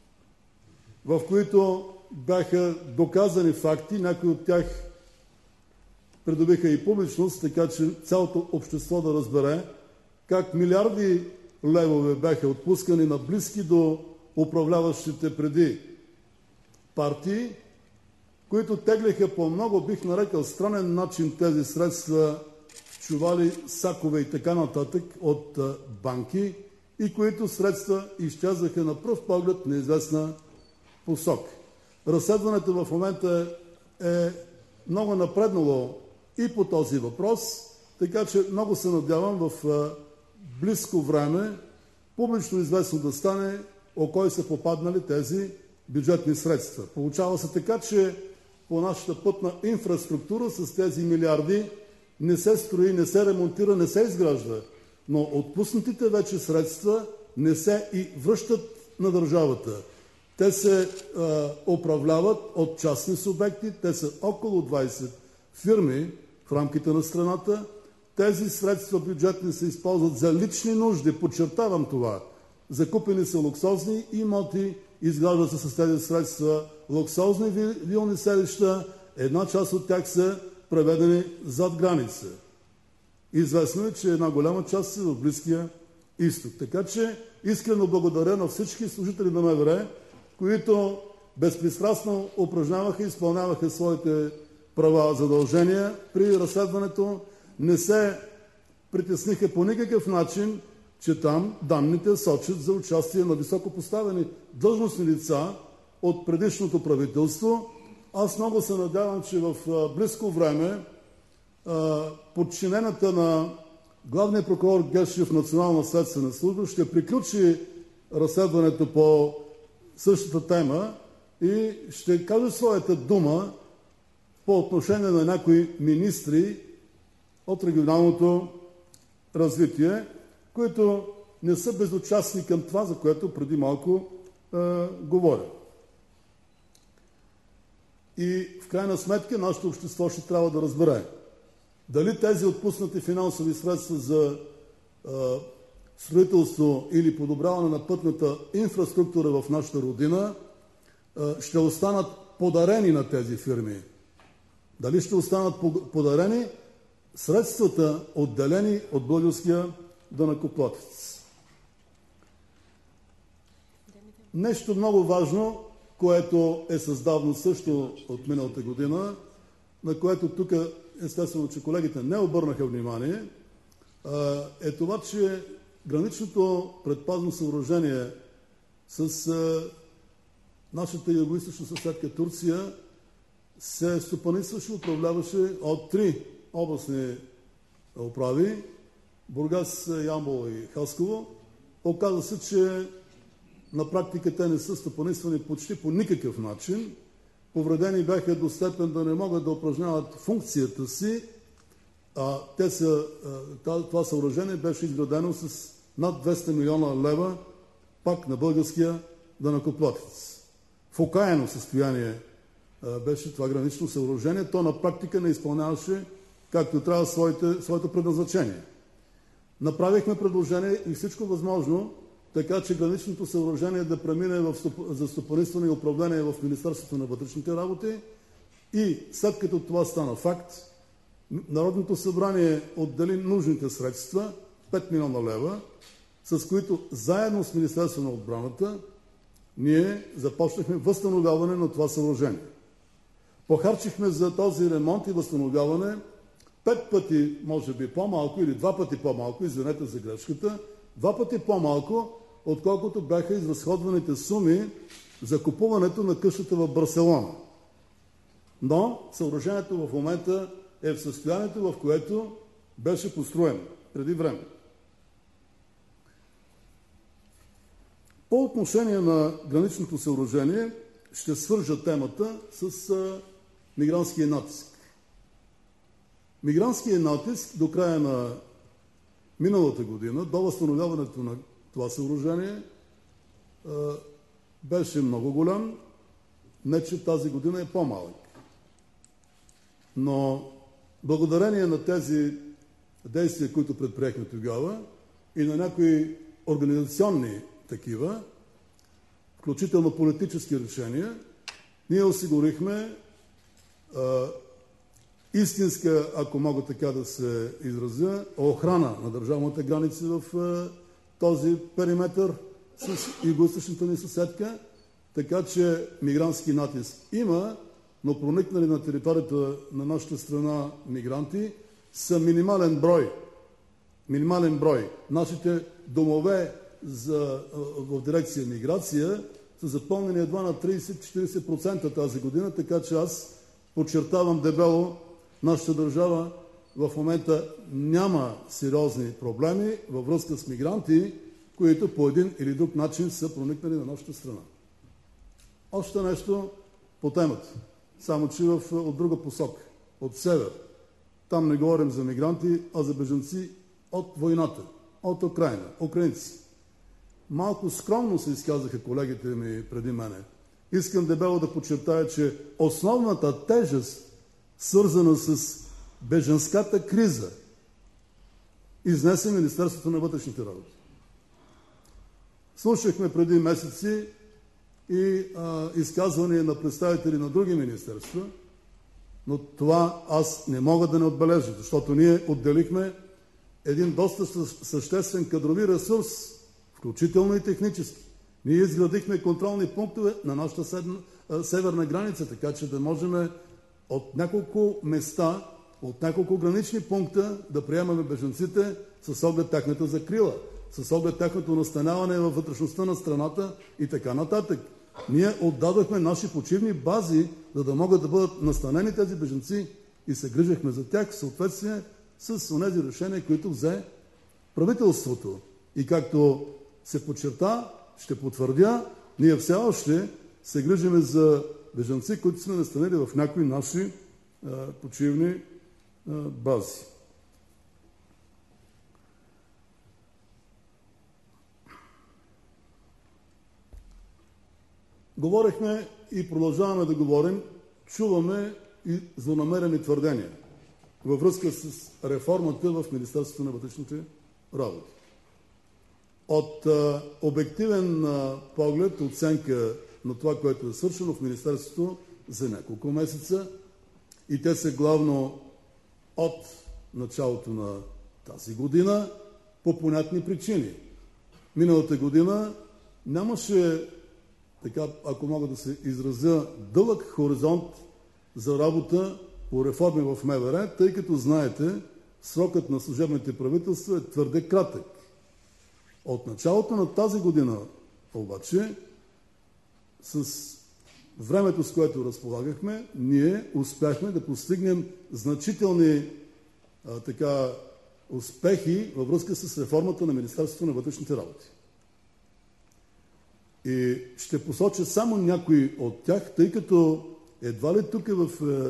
в които бяха доказани факти, някои от тях придобиха и публичност, така че цялото общество да разбере как милиарди левове бяха отпускани на близки до управляващите преди партии, които теглиха по много, бих нарекал, странен начин тези средства в чували, сакове и така нататък от банки и които средства изчезнаха на пръв поглед неизвестна посока. Разследването в момента е много напреднало и по този въпрос, така че много се надявам в близко време публично известно да стане о кой са попаднали тези бюджетни средства. Получава се така, че по нашата пътна инфраструктура с тези милиарди не се строи, не се ремонтира, не се изгражда, но отпуснатите вече средства не се и връщат на държавата. Те се управляват от частни субекти, те са около 20 фирми в рамките на страната. Тези средства бюджетни се използват за лични нужди, подчертавам това. Закупени са луксозни имоти, изграждат се с тези средства луксозни вилни селища, една част от тях са преведени зад граница. Известно е, че една голяма част са в Близкия изток. Така че искрено благодаря на всички служители на МВР, които безпристрастно упражняваха и изпълняваха своите права, задължения при разследването, не се притесниха по никакъв начин, че там данните сочат за участие на високопоставени длъжностни лица от предишното правителство. Аз много се надявам, че в близко време подчинената на главния прокурор Гешев Национална следствена служба ще приключи разследването по същата тема и ще каже своята дума по отношение на някои министри от регионалното развитие, които не са безучастни към това, за което преди малко говоря. И в крайна сметка нашето общество ще трябва да разбере дали тези отпуснати финансови средства за строителство или подобряване на пътната инфраструктура в нашата родина ще останат подарени на тези фирми. Дали ще останат подарени средствата, отделени от българския данъкоплатец. Нещо много важно, което е създавано също от миналата година, на което тук естествено, че колегите не обърнаха внимание, е това, че граничното предпазно съоръжение с нашата югоизточна съседка Турция се стопанисваше, управляваше от 3 областни управи – Бургас, Ямбол и Хасково. Оказва се, че на практика те не са стопанисвани почти по никакъв начин. Повредени бяха до степен да не могат да упражняват функцията си. Това съоръжение беше изградено с над 200 милиона лева пак на българския данъкоплатец. В окаяно състояние беше това гранично съоръжение. То на практика не изпълняваше както трябва своето предназначение. Направихме предложение и всичко възможно, така че граничното съоръжение да премине за стопанисване и управление в Министерството на вътрешните работи и след като това стана факт, Народното събрание отдели нужните средства, 5 милиона лева, с които заедно с Министерството на отбраната ние започнахме възстановяване на това съоръжение. Похарчихме за този ремонт и възстановяване 5 пъти, може би по-малко, или 2 пъти по-малко, извинете за грешката, 2 пъти по-малко, отколкото бяха изразходваните суми за купуването на къщата в Барселона. Но съоръжението в момента е в състоянието, в което беше построено преди време. По отношение на граничното съоръжение ще свържа темата с мигрантския натиск. Мигрантският натиск до края на миналата година, до възстановяването на това съоръжение, беше много голям. Не, че тази година е по-малък. Но благодарение на тези действия, които предприехме тогава и на някои организационни такива, включително политически решения, ние осигурихме истинска, ако мога така да се изразя, охрана на държавната граница в този периметър с югоизточната ни съседка, така че мигрантски натиск има, но проникнали на територията на нашата страна мигранти са минимален брой. Минимален брой. Нашите домове в дирекция миграция са запълнени едва на 30-40% тази година, така че аз подчертавам дебело, нашата държава в момента няма сериозни проблеми във връзка с мигранти, които по един или друг начин са проникнали на нашата страна. Още нещо по темата, само че от друга посока, от север. Там не говорим за мигранти, а за бежанци от войната, от Украйна, украинци. Малко скромно се изказаха колегите ми преди мене. Искам дебело да подчертая, че основната тежест, свързана с бежанската криза, изнесе Министерството на вътрешните работи. Слушахме преди месеци и изказвания на представители на други министерства, но това аз не мога да не отбележа, защото ние отделихме един доста съществен кадрови ресурс, включително и технически. Ние изградихме контролни пунктове на нашата северна граница, така че да можем от няколко места, от няколко гранични пункта да приемаме бежанците с оглед тяхната закрила, с оглед тяхното настаняване във вътрешността на страната и така нататък. Ние отдадохме наши почивни бази, за да могат да бъдат настанени тези бежанци и се грижахме за тях в съответствие с онези решения, които взе правителството. И както се подчерта, ще потвърдя, ние все още се грижиме за бежанци, които сме настанили в някои наши почивни бази. Говорихме и продължаваме да говорим, чуваме и злонамерени твърдения във връзка с реформата в Министерството на вътрешните работи. От обективен поглед, оценка на това, което е свършено в Министерството за няколко месеца, и те са главно от началото на тази година по понятни причини. Миналата година нямаше, така, ако мога да се изразя, дълъг хоризонт за работа по реформи в МВР, тъй като знаете, срокът на служебните правителства е твърде кратък. От началото на тази година обаче, с времето, с което разполагахме, ние успяхме да постигнем значителни успехи във връзка с реформата на Министерството на вътрешните работи. И ще посоча само някои от тях, тъй като едва ли тук в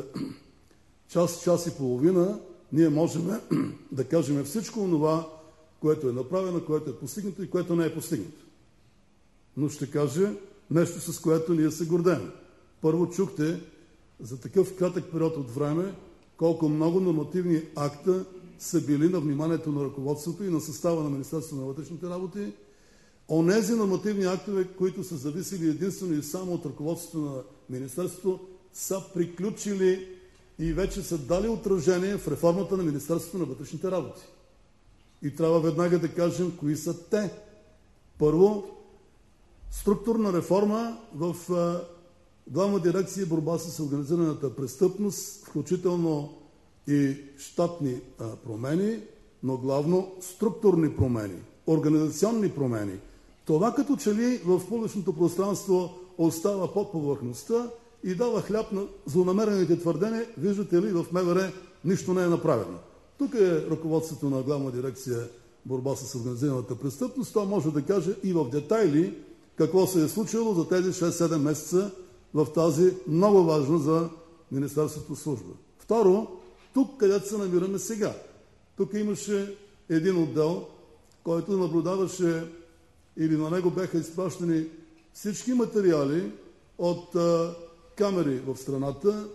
час и половина ние можем да кажем всичко това, което е направено, което е постигнато и което не е постигнато. Но ще кажа нещо, с което ние се гордеем. Първо чухте за такъв кратък период от време колко много нормативни акта са били на вниманието на ръководството и на състава на Министерството на вътрешните работи. Онези нормативни актове, които са зависели единствено и само от ръководството на Министерството, са приключили и вече са дали отражение в реформата на Министерството на вътрешните работи. И трябва веднага да кажем кои са те. Първо, структурна реформа в Главна дирекция борба с организираната престъпност, включително и щатни промени, но главно структурни промени, организационни промени. Това като че ли в публичното пространство остава под повърхността и дава хляб на злонамерените твърдения, виждате ли, в МВР нищо не е направено. Тук е ръководството на Главна дирекция борба с организираната престъпност. Това може да каже и в детайли какво се е случило за тези 6-7 месеца в тази много важна за Министерството служба. Второ, тук, където се намираме сега. Тук имаше един отдел, който наблюдаваше или на него бяха изпращани всички материали от камери в страната,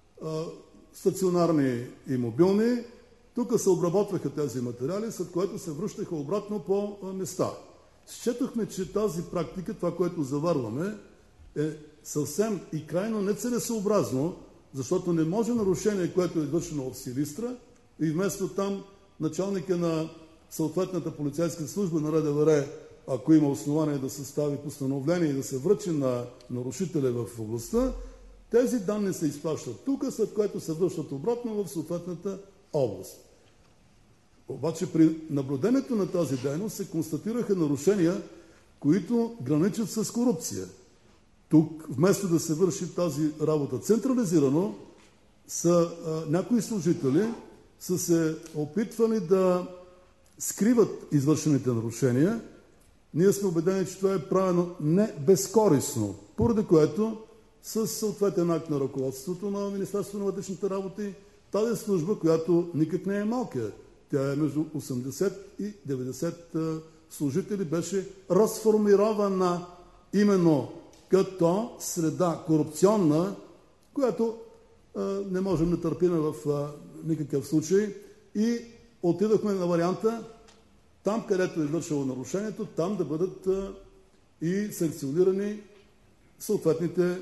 стационарни и мобилни. Тук се обработваха тези материали, след което се връщаха обратно по места. Счетохме, че тази практика, това, което заварваме, е съвсем и крайно нецелесообразно, защото не може нарушение, което е извършено от Силистра, и вместо там началника на съответната полицейска служба на РДВР, ако има основание да състави постановление и да се връчи на нарушителя в областта, тези данни се изплащат тук, след което се връщат обратно в съответната област. Обаче при наблюдението на тази дейност се констатираха нарушения, които граничат с корупция. Тук, вместо да се върши тази работа централизирано, някои служители са се опитвали да скриват извършените нарушения. Ние сме убедени, че това е правено не безкористно, поради което с съответен акт на ръководството на Министерството на вътрешните работи, тази служба, която никак не е малка, тя е между 80 и 90 служители, беше разформирована именно като среда корупционна, която не можем да търпим в никакъв случай, и отидохме на варианта там, където е извършило нарушението, там да бъдат и санкционирани съответните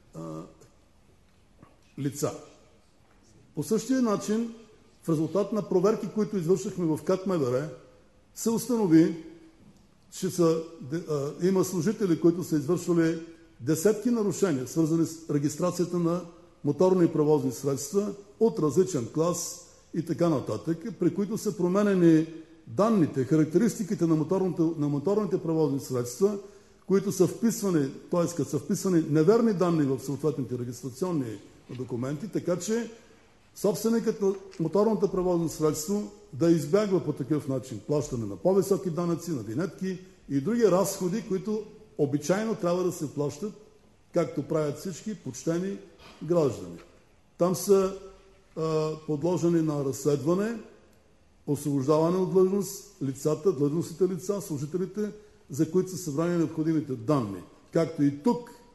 лица. По същия начин, в резултат на проверки, които извършихме в КАТ МВР, се установи, че има служители, които са извършвали десетки нарушения, свързани с регистрацията на моторни превозни средства от различен клас и така нататък, при които са променени данните, характеристиките на моторните превозни средства, които са вписвани, т.е. като са вписани неверни данни в съответните регистрационни документи, така че собственикът на моторното превозно средство да избягва по такъв начин плащане на по-високи данъци, на винетки и други разходи, които обичайно трябва да се плащат, както правят всички почтени граждани. Там са подложени на разследване, освобождаване от длъжност длъжностните лица, служителите, за които са събрани необходимите данни. Както и тук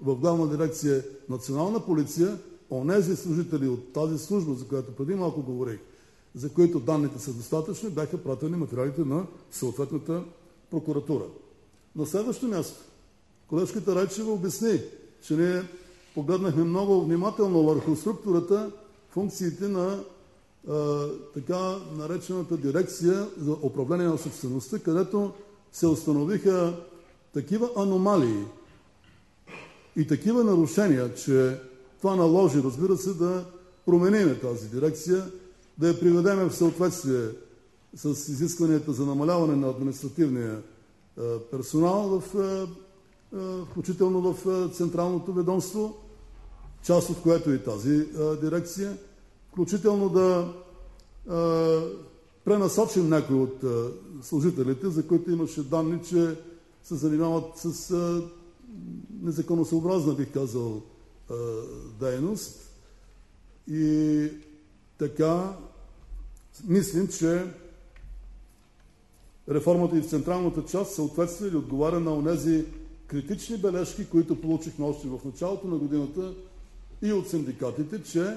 в Главна дирекция Национална полиция, онези служители от тази служба, за която преди малко говорих, за които данните са достатъчни, бяха пратени материалите на съответната прокуратура. На следващо място, колежката Райчева обясни, че ние погледнахме много внимателно върху структурата, функциите на така наречената дирекция за управление на собствеността, където се установиха такива аномалии и такива нарушения, че това наложи, разбира се, да променим тази дирекция, да я приведем в съответствие с изискванията за намаляване на административния персонал, включително в Централното ведомство, част от което и тази дирекция, включително да пренасочим някои от служителите, за които имаше данни, че се занимават с незаконосъобразна, бих казал, дейност. И така мислим, че реформата и в централната част съответства или отговаря на онези критични бележки, които получихме още в началото на годината и от синдикатите, че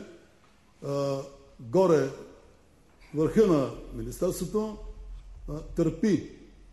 горе върха на Министерството търпи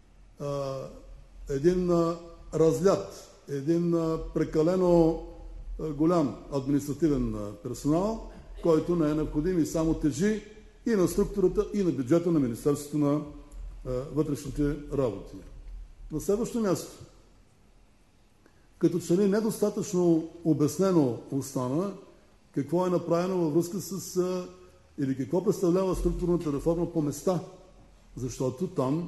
един разлят, един прекалено голям административен персонал, който не е необходим и само тежи и на структурата, и на бюджета на Министерството на вътрешните работи. На следващо място, като че ли недостатъчно обяснено остана какво е направено във връзка с или какво представлява структурната реформа по места, защото там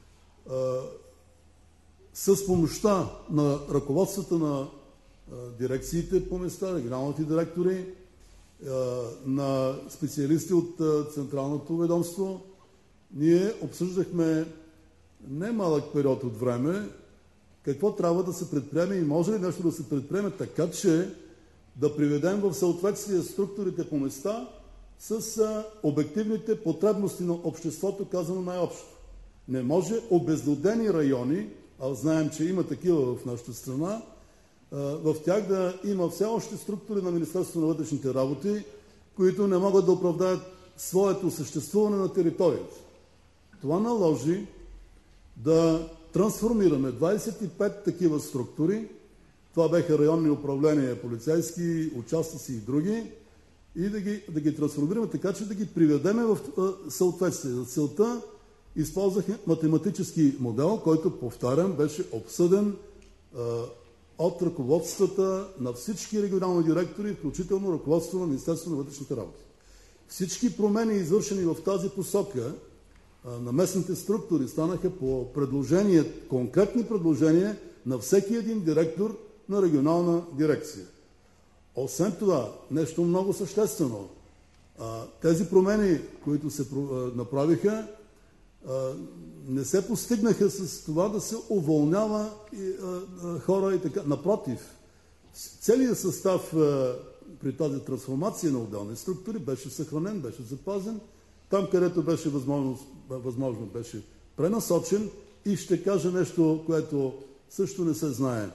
с помощта на ръководствата на дирекциите по места, регионалните директори, на специалисти от Централното ведомство, ние обсъждахме немалък период от време какво трябва да се предприеме и може ли нещо да се предприеме така, че да приведем в съответствие структурите по места с обективните потребности на обществото, казано най-общо. Не може обезлюдени райони, а знаем, че има такива в нашата страна, в тях да има все още структури на Министерството на вътрешните работи, които не могат да оправдаят своето съществуване на територията. Това наложи да трансформираме 25 такива структури. Това бяха районни управления, полицейски, участъци и други, и да ги трансформираме така, че да ги приведеме в съответствие. За целта използвахме математически модел, който, повтарям, беше обсъден от ръководствата на всички регионални директори, включително ръководството на Министерството на вътрешните работи. Всички промени, извършени в тази посока на местните структури, станаха по конкретни предложения на всеки един директор на регионална дирекция. Освен това, нещо много съществено, тези промени, които се направиха, не се постигнаха с това да се уволнява хора и така. Напротив, целият състав при тази трансформация на отделни структури беше съхранен, беше запазен. Там, където беше възможно, беше пренасочен. И ще кажа нещо, което също не се знае.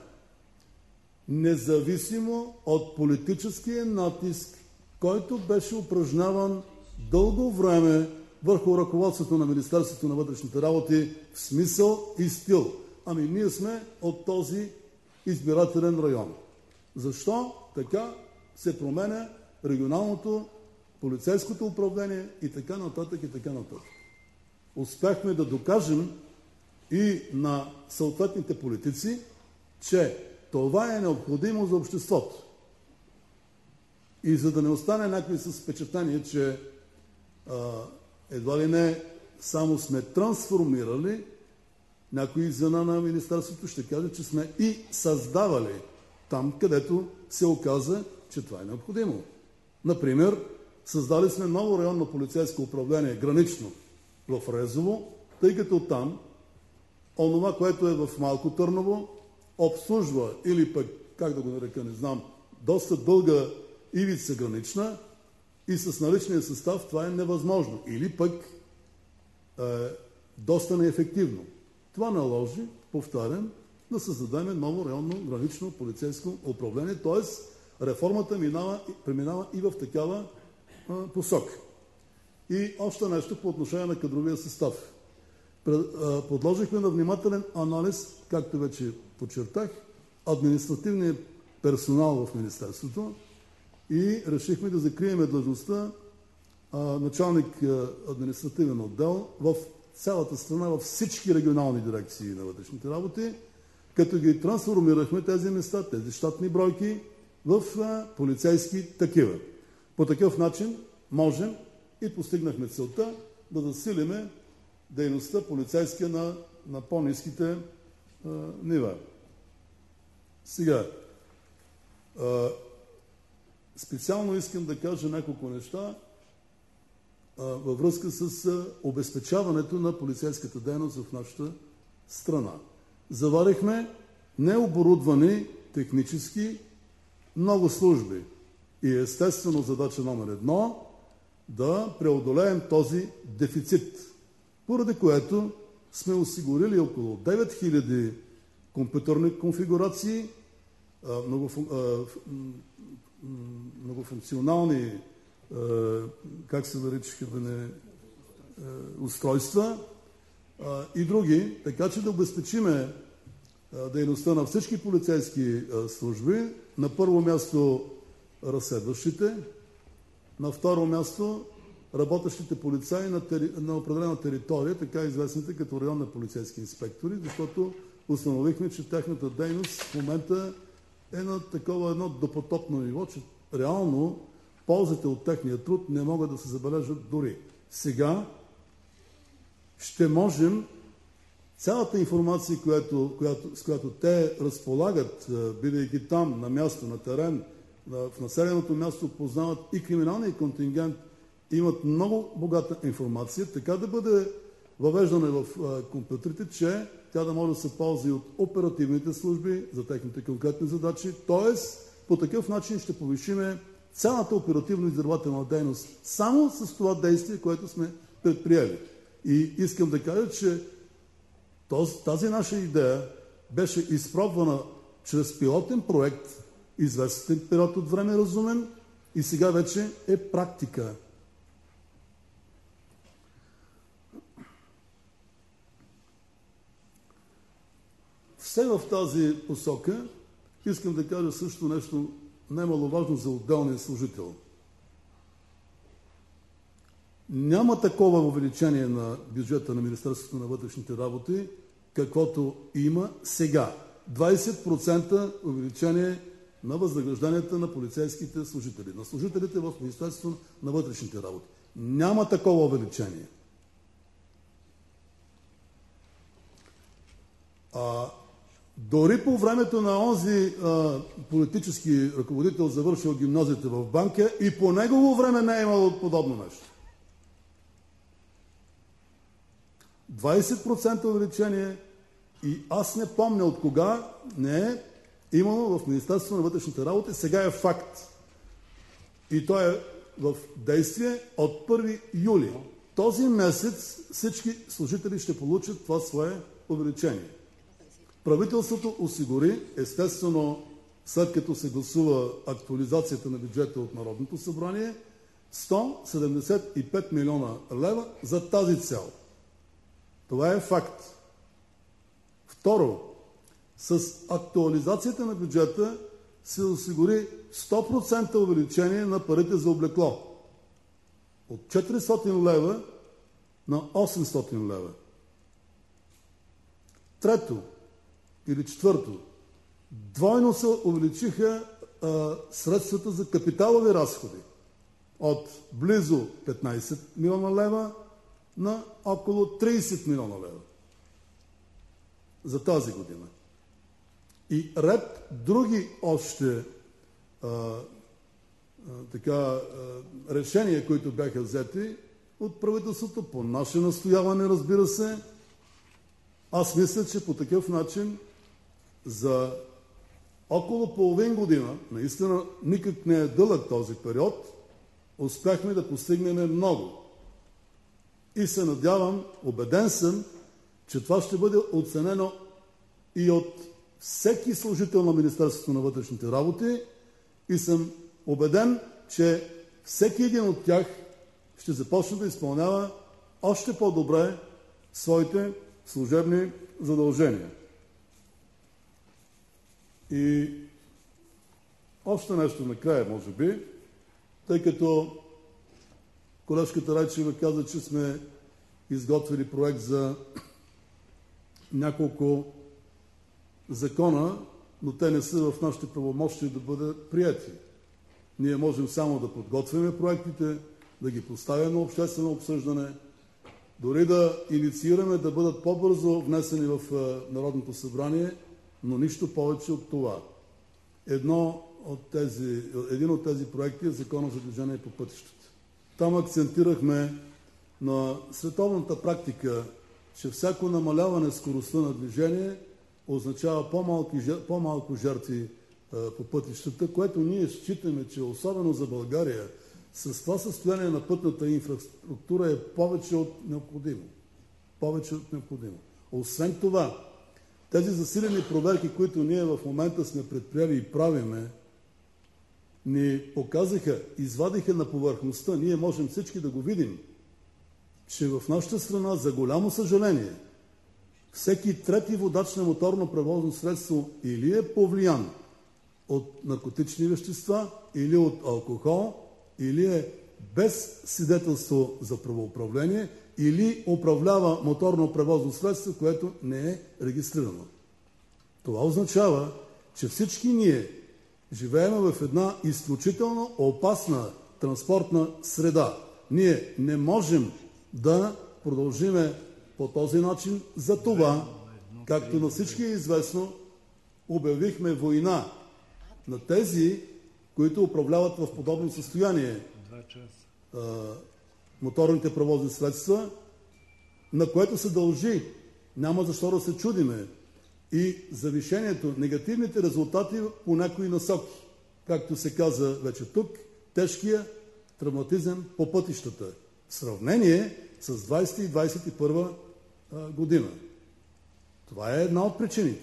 Независимо от политическия натиск, който беше упражняван дълго време върху ръководството на Министерството на вътрешните работи в смисъл и стил. Ами ние сме от този избирателен район. Защо така се променя регионалното, полицейското управление и така нататък, и така нататък. Успяхме да докажем и на съответните политици, че това е необходимо за обществото. И за да не остане някой с впечатление, че едва ли не само сме трансформирали, някои звена на Министерството ще каже, че сме и създавали там, където се оказа, че това е необходимо. Например, създали сме ново районно полицейско управление, гранично, в Резово, тъй като там онова, което е в Малко Търново, обслужва или пък, как да го нарека, не знам, доста дълга ивица гранична и с наличния състав това е невъзможно. Или пък доста неефективно. Това наложи, повтарям, да създадем ново районно гранично полицейско управление, т.е. реформата преминава и в такава посока. И още нещо по отношение на кадровия състав. Подложихме на внимателен анализ, както вече подчертах, административния персонал в Министерството и решихме да закрием длъжността началник административен отдел в цялата страна, във всички регионални дирекции на вътрешните работи, като ги трансформирахме тези места, тези щатни бройки в полицейски такива. По такъв начин можем и постигнахме целта да засилиме дейността полицейска на по-ниските нива. Сега, специално искам да кажа няколко неща във връзка с обезпечаването на полицейската дейност в нашата страна. Заварихме необорудвани технически много служби и естествено задача номер 1 да преодолеем този дефицит, поради което сме осигурили около 9000 компютърни конфигурации, многофункционални, как се наричаха, устройства и други, така че да обезпечиме дейността на всички полицейски служби. На първо място разследващите, на второ място работещите полицаи на определена територия, така известните като районни полицейски инспектори, защото установихме, че тяхната дейност в момента е на такова едно допотопно ниво, че реално ползите от техния труд не могат да се забележат дори. Сега ще можем цялата информация, с която те разполагат, бидейки там, на място, на терен, в населеното място, познават и криминалния контингент, имат много богата информация, така да бъде въвеждане в компютрите, че тя да може да се ползва и от оперативните служби за техните конкретни задачи. Тоест, по такъв начин ще повишиме цялата оперативно-издирвателна дейност само с това действие, което сме предприели. И искам да кажа, че тази наша идея беше изпробвана чрез пилотен проект, известен период от време разумен, и сега вече е практика. Все в тази посока искам да кажа също нещо немаловажно за отделния служител. Няма такова увеличение на бюджета на Министерството на вътрешните работи, каквото има сега. 20% увеличение на възнагражденията на полицейските служители, на служителите в Министерството на вътрешните работи. Няма такова увеличение. Дори по времето на онзи политически ръководител, завършил гимназията в Банкя, и по негово време не е имало подобно нещо. 20% увеличение, и аз не помня от кога не е имало в Министерството на вътрешните работи. Сега е факт. И то е в действие от 1 юли. Този месец всички служители ще получат това свое увеличение. Правителството осигури, естествено, след като се гласува актуализацията на бюджета от Народното събрание, 175 милиона лева за тази цел. Това е факт. Второ, с актуализацията на бюджета се осигури 100% увеличение на парите за облекло. От 400 лева на 800 лева. Трето или четвърто, двойно се увеличиха средствата за капиталови разходи от близо 15 милиона лева на около 30 милиона лева за тази година. И ред други още решения, които бяха взети от правителството, по наше настояване, разбира се. Аз мисля, че по такъв начин за около половин година, наистина никак не е дълъг този период, успяхме да постигнем много. И се надявам, убеден съм, че това ще бъде оценено и от всеки служител на Министерството на вътрешните работи и съм убеден, че всеки един от тях ще започне да изпълнява още по-добре своите служебни задължения. И още нещо накрая, може би, тъй като колежката Райчева каза, че сме изготвили проект за няколко закона, но те не са в нашите правомощия да бъдат приети. Ние можем само да подготвяме проектите, да ги поставяме на обществено обсъждане, дори да инициираме да бъдат по-бързо внесени в Народното събрание, но нищо повече от това. Един от тези проекти е Закона за движение по пътищата. Там акцентирахме на световната практика, че всяко намаляване скоростта на движение означава по-малко жертви по пътищата, което ние считаме, че особено за България с това състояние на пътната инфраструктура е повече от необходимо. Повече от необходимо. Освен това, тези засилени проверки, които ние в момента сме предприели и правиме, ни показаха, извадиха на повърхността, ние можем всички да го видим, че в нашата страна, за голямо съжаление, всеки трети водач на моторно превозно средство или е повлиян от наркотични вещества, или от алкохол, или е без свидетелство за правоуправление, или управлява моторно превозно средство, което не е регистрирано. Това означава, че всички ние живеем в една изключително опасна транспортна среда. Ние не можем да продължиме по този начин. За това, както на всички е известно, обявихме война на тези, които управляват в подобно състояние моторните превозни средства, на което се дължи, няма защо да се чудиме, и завишението, негативните резултати по някои насоки. Както се каза вече тук, тежкия травматизъм по пътищата в сравнение с 20 и 21 година. Това е една от причините.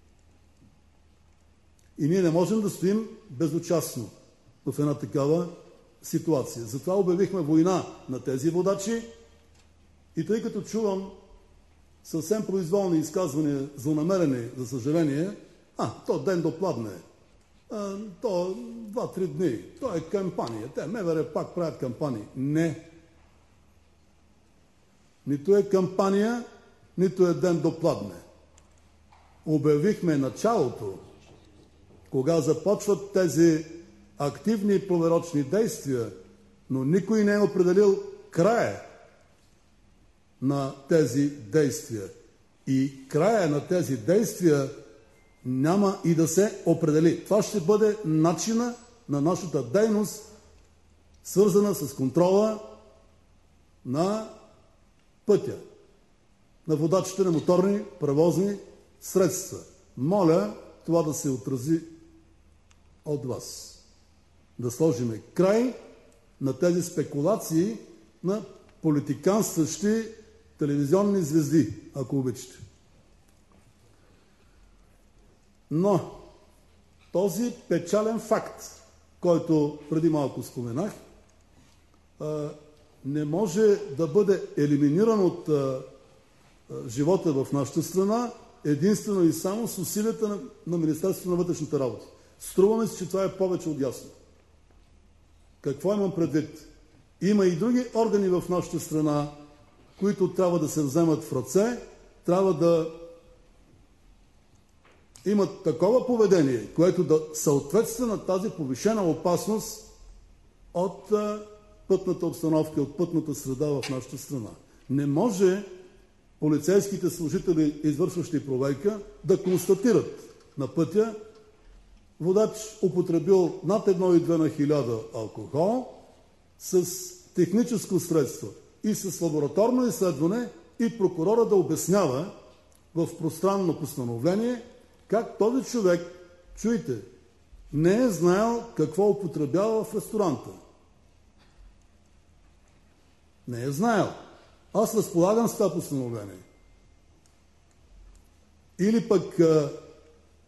И ние не можем да стоим безучастно в една такава ситуация. Затова обявихме война на тези водачи и тъй като чувам съвсем произволни изказвания, злонамерени, за съжаление, то ден допладне, то 2-3 дни, то е кампания, те МВР пак правят кампании. Не. Нито е кампания, нито е ден допладне. Обявихме началото, кога започват тези активни проверочни действия, но никой не е определил края на тези действия. И края на тези действия няма и да се определи. Това ще бъде начина на нашата дейност, свързана с контрола на пътя, на водачите на моторни превозни средства. Моля това да се отрази от вас. Да сложим край на тези спекулации на политиканстващи телевизионни звезди, ако обичате. Но този печален факт, който преди малко споменах, не може да бъде елиминиран от живота в нашата страна единствено и само с усилията на Министерството на вътрешните работи. Струваме се, че това е повече от ясно. Какво имам предвид? Има и други органи в нашата страна, които трябва да се вземат в ръце, трябва да имат такова поведение, което да съответства на тази повишена опасност от пътната обстановка, от пътната среда в нашата страна. Не може полицейските служители, извършващи проверка, да констатират на пътя водач употребил над 1,2 на 1000 алкохол с техническо средство и с лабораторно изследване и прокурора да обяснява в пространно постановление как този човек, чуйте, не е знаел какво употребява в ресторанта. Не е знаел. Аз разполагам с това постановление. Или пък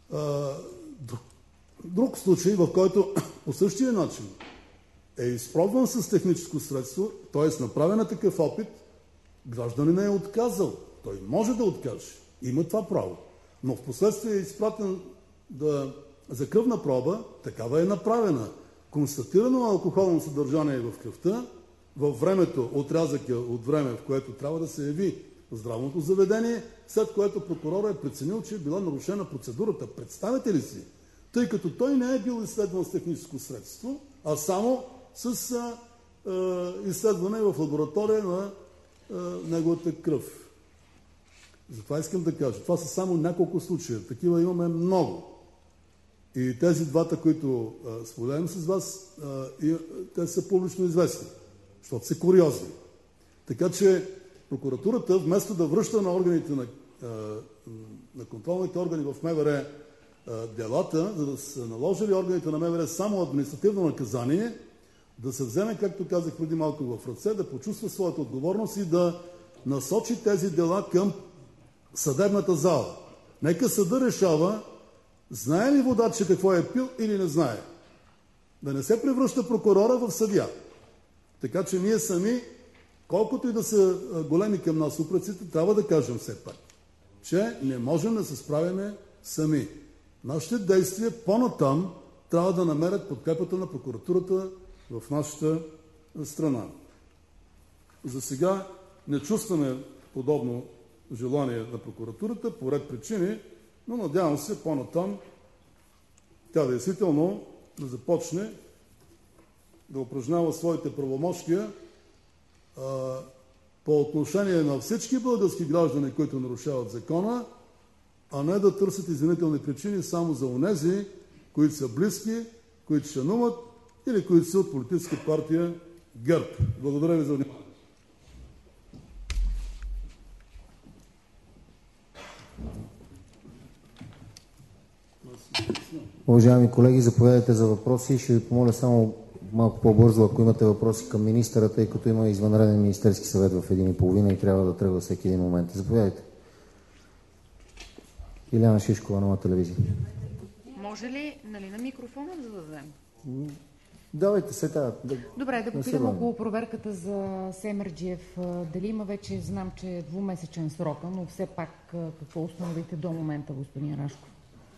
Друг случай, в който по същия начин е изпробван с техническо средство, т.е. направен е такъв опит, гражданинът е отказал. Той може да откаже. Има това право. Но в последствие е изпратен за кръвна проба, такава е направена. Констатирано алкохолно съдържание в кръвта, във времето, отрязъка от време, в което трябва да се яви в здравното заведение, след което прокурора е преценил, че е била нарушена процедурата. Представете ли си? Тъй като той не е бил изследван с техническо средство, а само с изследване в лаборатория на неговата кръв. Затова искам да кажа. Това са само няколко случая. Такива имаме много. И тези двата, които споделям с вас, те са публично известни, защото са куриозни. Така че прокуратурата, вместо да връща на органите на контролните органи в МВР делата, за да са наложили органите на МВР само административно наказание, да се вземе, както казах преди малко, в ръце, да почувства своята отговорност и да насочи тези дела към съдебната зала. Нека съда решава, знае ли водача какво е пил или не знае. Да не се превръща прокурора в съдия. Така че ние сами, колкото и да са големи към нас упреците, трябва да кажем все пак, че не можем да се справяме сами. Нашите действия по-натам трябва да намерят подкрепата на прокуратурата в нашата страна. За сега не чувстваме подобно желание на прокуратурата по ред причини, но надявам се по-натам тя действително да започне да упражнява своите правомощия по отношение на всички български граждани, които нарушават закона, а не да търсят извинителни причини само за онези, които са близки, които членуват или които са от политическа партия ГЕРБ. Благодаря ви за вниманието. Уважаеми колеги, заповядайте за въпроси. Ще ви помоля само малко по-бързо, ако имате въпроси към министъра, тъй като има извънреден министерски съвет в 1:30 и трябва да тръгва всеки един момент. Заповядайте. Иляна Шишкова, Нова телевизия. Може ли на микрофона да дадем? Давайте сега. Добре, да попитам около проверката за Семерджиев. Дали има вече, знам, че е двумесечен срока, но все пак какво установихте до момента, господин Рашков?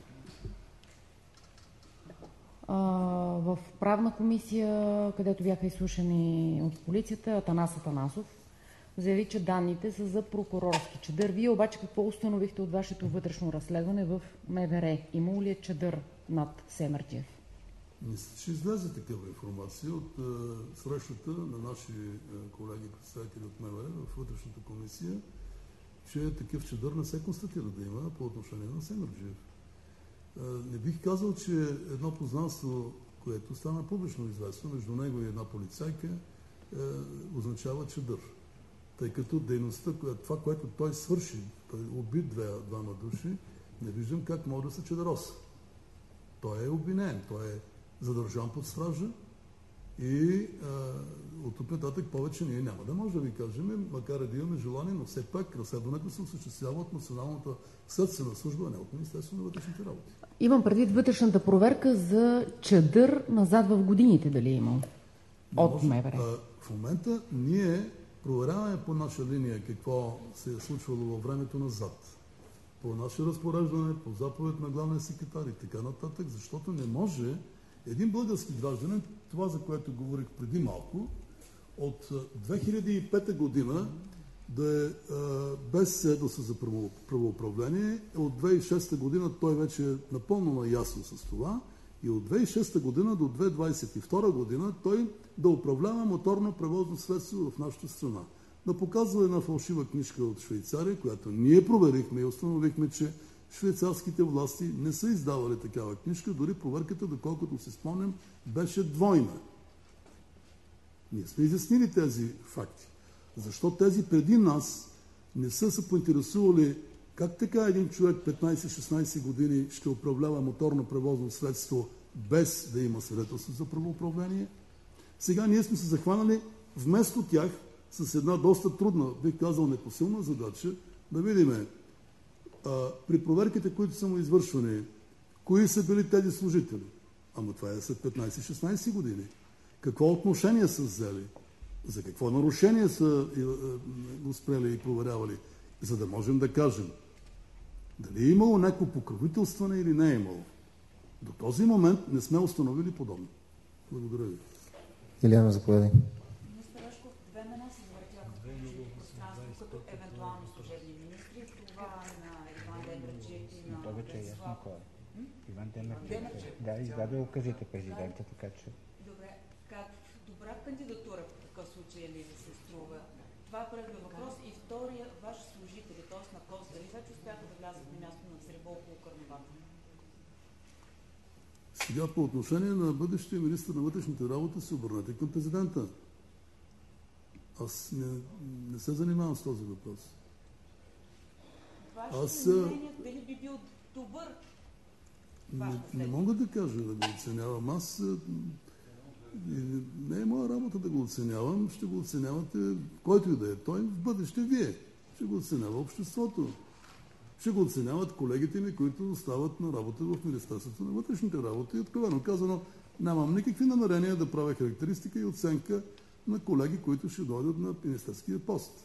В правна комисия, където бяха изслушани от полицията, Атанас Атанасов заяви, че данните са за прокурорски чадър. Вие обаче какво установихте от вашето вътрешно разследване в МВР? Имало ли е чадър над Семерджиев? Мисля, че излезе такава информация от срещата на наши колеги, представители от МВР в вътрешната комисия, че такъв чадър не се констатира да има по отношение на Семерджиев. Не бих казал, че едно познанство, което стана публично известно между него и една полицайка, означава чадър. Тъй като дейността, това, което той свърши, той уби двама души, не виждам как може да се чадъроса. Той е обвинен, той е задържан под стража и от тук нататък повече ние няма да може да ви кажем, макар и да имаме желание, но все пак разследването се осъществява от Националната следствена служба, а не от Министерството на вътрешните работи. Имам предвид вътрешната проверка за чадър назад в годините, дали е имал от МВР. В момента ние проверяваме по наша линия какво се е случвало във времето назад. По наше разпореждане, по заповед на главния секретар и така нататък, защото не може един български гражданин, това за което говорих преди малко, от 2005 година да е без свидетелство за правоуправление, от 2006 година той вече е напълно наясно с това и от 2006 година до 2022 година той да управлява моторно превозно средство в нашата страна. Да показва една фалшива книжка от Швейцария, която ние проверихме и установихме, че швейцарските власти не са издавали такава книжка, дори проверката, доколкото си спомням, беше двойна. Ние сме изяснили тези факти. Защо тези преди нас не са се поинтересували как така един човек 15-16 години ще управлява моторно превозно средство без да има свидетелство за правоуправление? Сега ние сме се захванали вместо тях с една доста трудна, бих казал непосилна задача, да видим при проверките, които са му извършвани, Кои са били тези служители? Ама това е след 15-16 години. Какво отношение са взели? За какво нарушение са го спрели и проверявали? За да можем да кажем дали е имало някакво покровителстване или не е имало. До този момент не сме установили подобно. Благодаря ви. Илияна, заповядай. Министър Рашков, две имена се завъртяха в публичното пространство като евентуални служебни министри. Това на Иван Демерджиев и на Десислав. Иван Демерджиев. Да, издаде указите президента, така че... Добре, как добра кандидатура в такъв случай ли се струва? Това е първият въпрос. И втория, ваши служители, т.е. на КОС, дали вече успяха да влязат на място на Цребол около Карнавата? Сега по отношение на бъдещия министър на вътрешните работи се обърнете към президента. Аз не се занимавам с този въпрос. Вашето мнение, дали би бил добър? Не мога да кажа да го оценявам. Аз не е моя работа да го оценявам. Ще го оценявате който и да е той. В бъдеще вие. Ще го оценява обществото. Ще го оценяват колегите ми, които остават на работа в Министерството на вътрешните работи. И откровено казано, нямам никакви намерения да правя характеристика и оценка на колеги, които ще дойдат на министерския пост.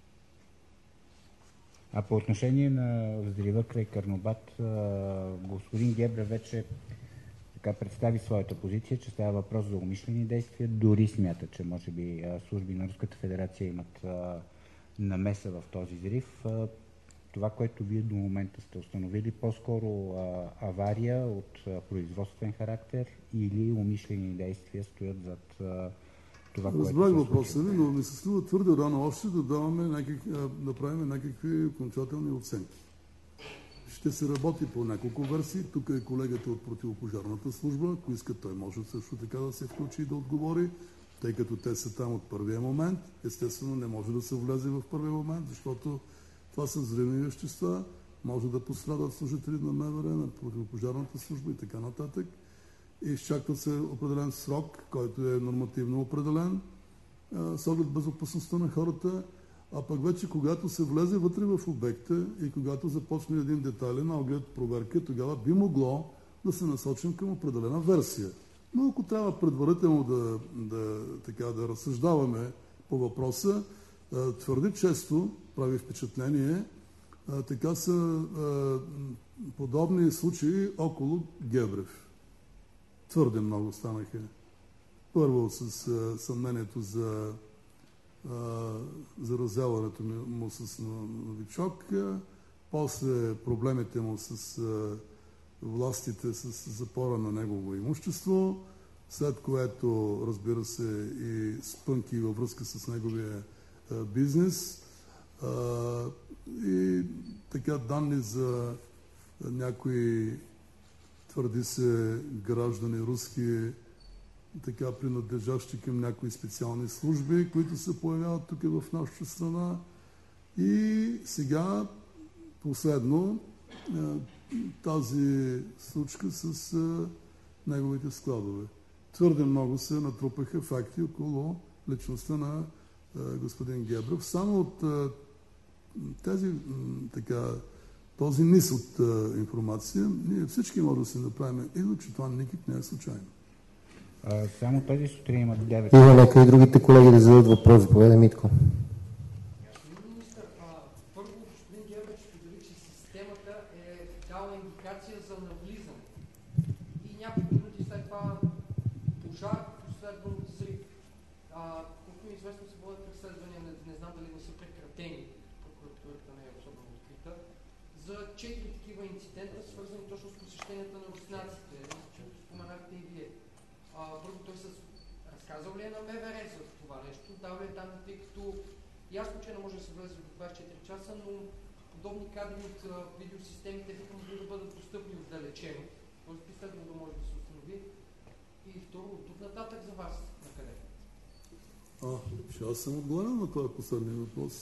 А по отношение на взрива край Карнобат, господин Гебрев вече така представи своята позиция, че става въпрос за умишлени действия. Дори смята, че може би служби на Руската федерация имат намеса в този взрив. Това, което вие до момента сте установили, по-скоро авария от производствен характер или умишлени действия стоят зад това, което се случва? Разбрах въпроса ви, но ми се струва твърде рано още да правим някакви окончателни оценки. Ще се работи по няколко версии. Тук е колегата от противопожарната служба. Ако иска, той може също така да се включи и да отговори, тъй като те са там от първия момент. Естествено, не може да се влезе в първия момент, защото това са взривни вещества, може да пострадат служители на МВР, на противопожарната служба и така нататък. И изчаква се определен срок, който е нормативно определен, с оглед безопасността на хората, а пък вече когато се влезе вътре в обекта и когато започне един детайлен оглед, проверка, тогава би могло да се насочим към определена версия. Но ако трябва предварително да разсъждаваме по въпроса, твърде често прави впечатление, така са подобни случаи около Гебрев. Твърде много станаха. Първо с съмнението за заразяването му с новичок, после проблемите му с властите, с запора на негово имущество, след което, разбира се, и спънки във връзка с неговия бизнес и така данни за някои, твърди се, граждани руски, така принадлежащи към някои специални служби, които се появяват тук в нашата страна. И сега последно тази случка с неговите складове. Твърде много се натрупаха факти около личността на господин Гебрев. Само от този низ от информация, ние всички можем да се направим извод, че това никак не е случайно. Само тази сутрин има 9. Има нека и другите колеги да зададат въпрос. Заповядай, Митко. Господин министър, първо господин Гебрев сподели, че системата е дала индикация за навлизане. И няколко минути след това пожар, последва взрив. Колко ми известно се водят разследвания, не знам дали не са прекратени, прокуратурата не е особено открита, за 4 такива инцидента, свързани точно с посещенията на руснаците, чето споменахте и вие. Първо той разказал ли е на МВР за това нещо, дал ли е данни, тъй като ясно, че не може да се влезе в 24 часа, но подобни кадри от видеосистемите биха могли да бъдат достъпни отдалечено, т.е. би следвало да може да се установи. И второ, от тук нататък за вас, на къде? Аз съм отговорен на това последния въпрос.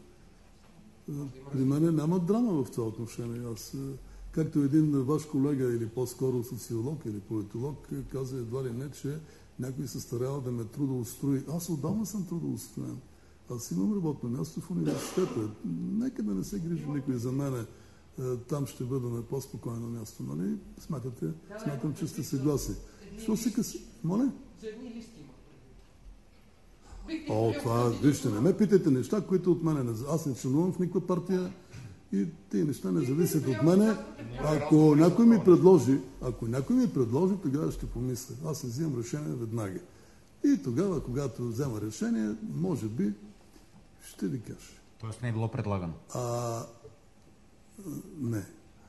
При мен няма драма в това отношение. Аз, както един ваш колега или по-скоро социолог или политолог каза едва ли не, че някой се старява да ме трудоустрои. Аз отдавна съм трудоустроен. Аз имам работно място в университета. Нека да не се грижи никой за мене. там ще бъда на по-спокойно място, нали? Смятам, че сте съгласни. Що се къси? Моля? За едни листи има. Това, вижте, не ме питайте неща, които от мене не... Аз не членувам в никаква партия и тези неща не зависят от мене. Ако някой ми предложи, тогава ще помисля. Аз не взимам решение веднага. И тогава, когато взема решение, може би ще ви кажа. Тоест не е било предлагано? Не.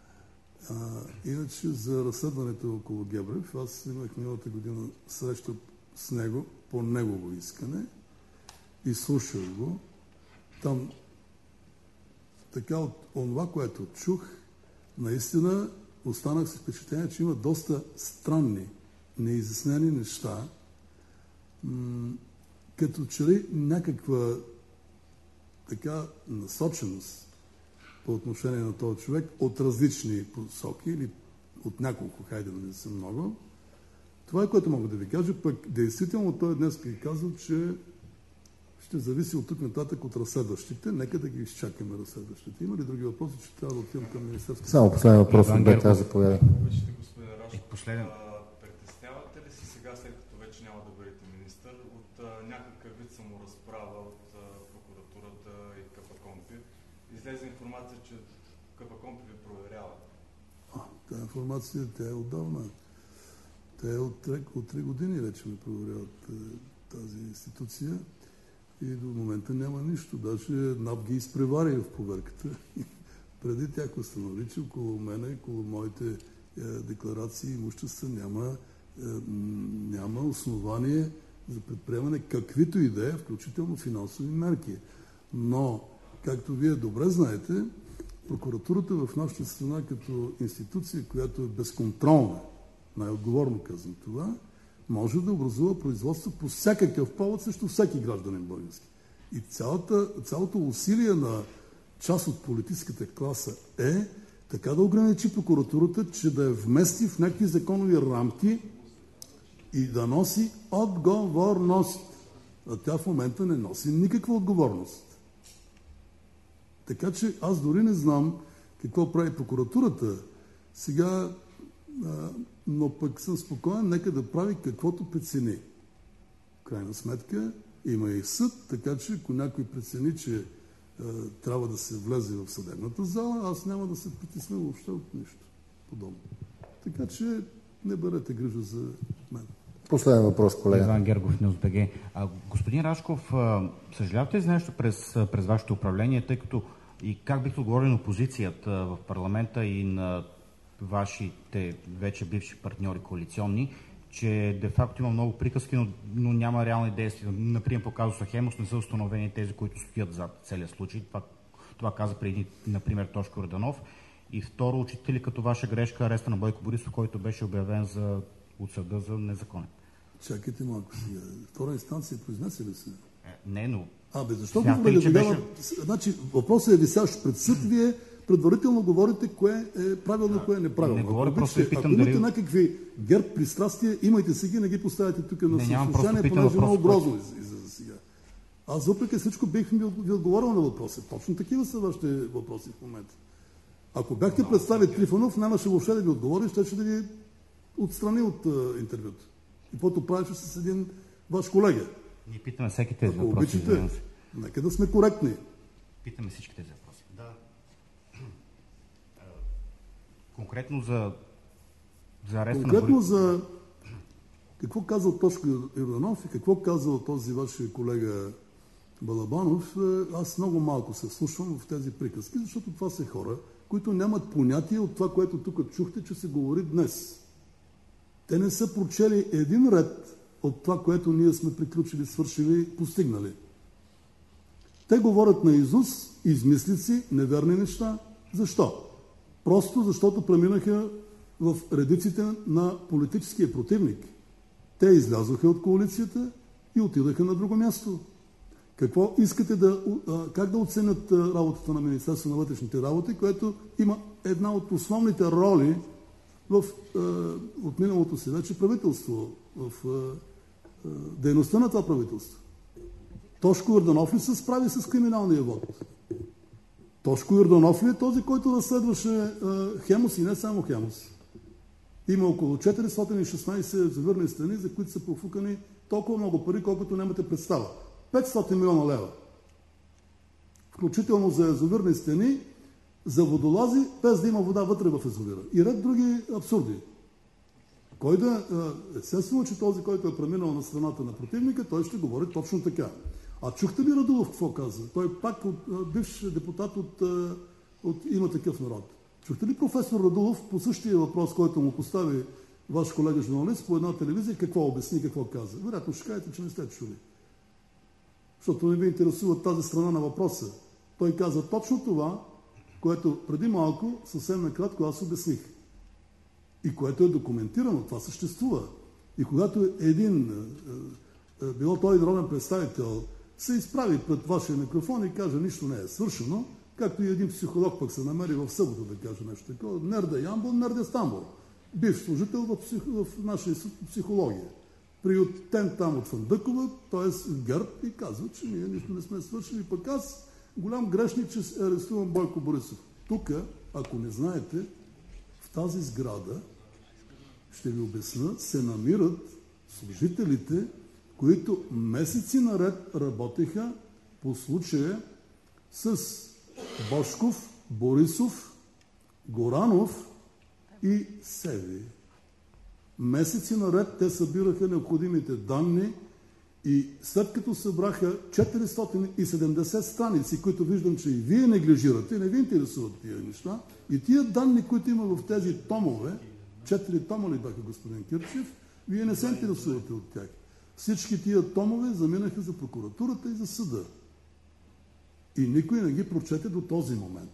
Иначе за разследването около Гебрев, аз имах миналата година среща с него по негово искане и слушах го. Там така от това, което чух, наистина останах с впечатление, че има доста странни, неизяснени неща, като че ли някаква така насоченост по отношение на този човек от различни посоки или от няколко, хайде да не са много. Това е, което мога да ви кажа, пък действително той днес е казал, че ще зависи от тук нататък от разследващите. Нека да ги изчакаме разследващите. Има ли други въпроси, че трябва да отидем към Министерството? Само последен въпрос от БК, заповядай. Последен. Притеснявате ли се сега, след като вече няма да бъдете министър, от някакъв вид саморазправа от прокуратурата и КПКОНПИ? Излезе информация, че КПКОНПИ ви проверява. Тази информация, тя е отдавна. Те от 3 години вече ме проверяват тази институция и до момента няма нищо. Даже НАП ги изпревари в проверката. Преди тях установи, че около мене, около моите декларации и имущества няма основание за предприемане каквито идеи, включително финансови мерки. Но, както вие добре знаете, прокуратурата в нашата страна като институция, която е безконтролна, най-отговорно казвам това, може да образува производство по всякакъв повод срещу всеки гражданин български. И цялото усилие на част от политическата класа е така да ограничи прокуратурата, че да я вмести в някакви законови рамки и да носи отговорност. А тя в момента не носи никаква отговорност. Така че аз дори не знам какво прави прокуратурата сега, но пък съм спокоен, нека да прави каквото прецени. В крайна сметка има и съд, така че ако някой прецени, че трябва да се влезе в съдебната зала, аз няма да се притесня въобще от нищо подобно. Така че не бъдете грижа за мен. Последен въпрос, колега. Иван Гергов, НЕУС.БГ. Господин Рашков, съжалявате ли за нещо през вашето управление, тъй като и как бихте отговорили на опозицията в парламента и на вашите вече бивши партньори коалиционни, че де-факто има много приказки, но няма реални действия. Например, по казуса Хемус не са установени тези, които стоят зад целия случай. Това каза преди, например, Тошко Йорданов. И второ, отчитате ли като ваша грешка ареста на Бойко Борисов, който беше обявен от съда за незаконен? Чакайте малко сега. Втора инстанция произнесе ли се? Не, но... Защо Значи, въпросът е висящ пред съд, вие предварително говорите кое е правилно, кое е неправилно. Не говоря, просто ви питам ако имате някакви ГЕРБ пристрастия, имайте си ги, не ги поставяте тук на съслушание, понеже много грозно излиза сега. Аз въпреки всичко бих ви отговорил на въпроса. Точно такива са вашите въпроси в момента. Ако бяхте представили Трифонов, нямаше въобще да ви отговори, ще да ви отстрани от интервюто. И каквото правеше с един ваш колега. Ние питаме всеки тези въпроси. Обичате, нека да сме коректни. Питаме всички тези въпроси. Да. Конкретно за ареста на Конкретно за какво казал Тошко Йорданов и какво казал този ваш колега Балабанов, аз много малко се вслушвам в тези приказки, защото това са хора, които нямат понятие от това, което тук чухте, че се говори днес. Те не са прочели един ред от това, което ние сме приключили, свършили, постигнали. Те говорят наизуст, измислици, неверни неща. Защо? Просто защото преминаха в редиците на политическия противник. Те излязоха от коалицията и отидаха на друго място. Какво искате как да оценят работата на Министерството на вътрешните работи, което има една от основните роли от миналото си вече правителство, в дейността на това правителство? Тошко Йорданов ли се справи с криминалния вод? Тошко Йорданов ли е този, който разследваше Хемус и не само Хемус? Има около 416 язовирни стени, за които са профукани толкова много пари, колкото нямате представа. 500 милиона лева. Включително за язовирни стени, за водолази, без да има вода вътре в язовира. И ред други абсурди. Естествено, че този, който е преминал на страната на противника, той ще говори точно така. А чухте ли Радулов какво каза? Той пак бивш депутат от Има такъв народ. Чухте ли професор Радулов по същия въпрос, който му постави ваш колега журналист по една телевизия, какво обясни, какво каза? Вероятно ще кажете, че не сте чули. Защото не ви интересува тази страна на въпроса. Той каза точно това, което преди малко, съвсем накратко аз обясних. И което е документирано, това съществува. И когато било той народен представител, се изправи пред вашия микрофон и каже, нищо не е свършено, както и един психолог пък се намери в събота да каже нещо такова. Нерде Ямбол, нерде Стамбул. Бив служител в нашия психология. Приютен там от Фандъкова, т.е. ГЕРБ, и казва, че ние нищо не сме свършили. Пък аз голям грешник, че арестувам Бойко Борисов. Тук, ако не знаете, в тази сграда, ще ви обясня, се намират служителите, които месеци наред работеха по случая с Божков, Борисов, Горанов и Севи. Месеци наред те събираха необходимите данни и след като събраха 470 страници, които виждам, че и вие неглижирате, не ви интересуват тия неща, и тия данни, които има в тези томове, 4 тома ли бяха, господин Кирчев, вие не се интересувате от тях. Всички тия томове заминаха за прокуратурата и за съда. И никой не ги прочете до този момент.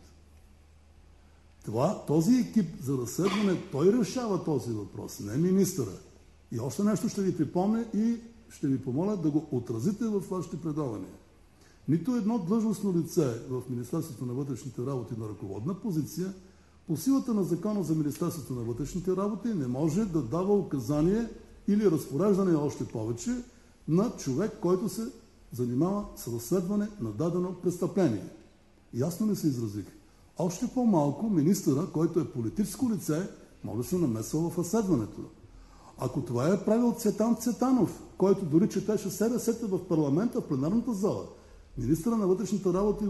Този екип за разследване, той решава този въпрос, не министъра. И още нещо ще ви припомня и ще ви помоля да го отразите в вашите предавания. Нито едно длъжностно лице в Министерството на вътрешните работи на ръководна позиция по силата на Закона за Министерството на вътрешните работи не може да дава указание или разпореждане още повече на човек, който се занимава с разследване на дадено престъпление. Ясно ли се изразих? Още по-малко министъра, който е политическо лице, може да се намесва в разследването. Ако това е правил Цветан Цветанов, който дори четеше СРС-та в парламента, в пленарната зала, министъра на вътрешните работи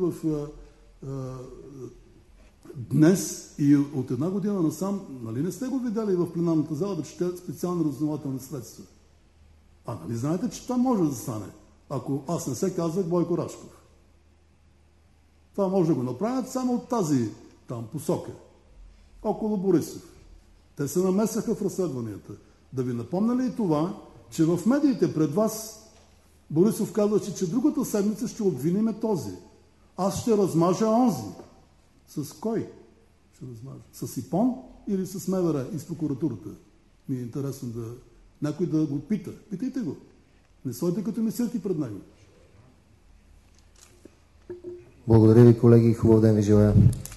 днес и от една година насам, нали не сте го видели в пленарната зала да чете специални разузнавателни средства? Нали знаете, че това може да стане, ако аз не се казвах Бойко Рашков. Това може да го направят само от тази там посока, около Борисов. Те се намесаха в разследванията. Да ви напомня ли и това, че в медиите пред вас Борисов казва, че другата седмица ще обвиниме този. Аз ще размажа онзи. С кой ще размажа? С ИПОН или с МВР и с прокуратурата? Ми е интересно да някой да го пита. Питайте го. Не стойте като мислите пред него. Благодаря ви, колеги. Хубав ден ви желая.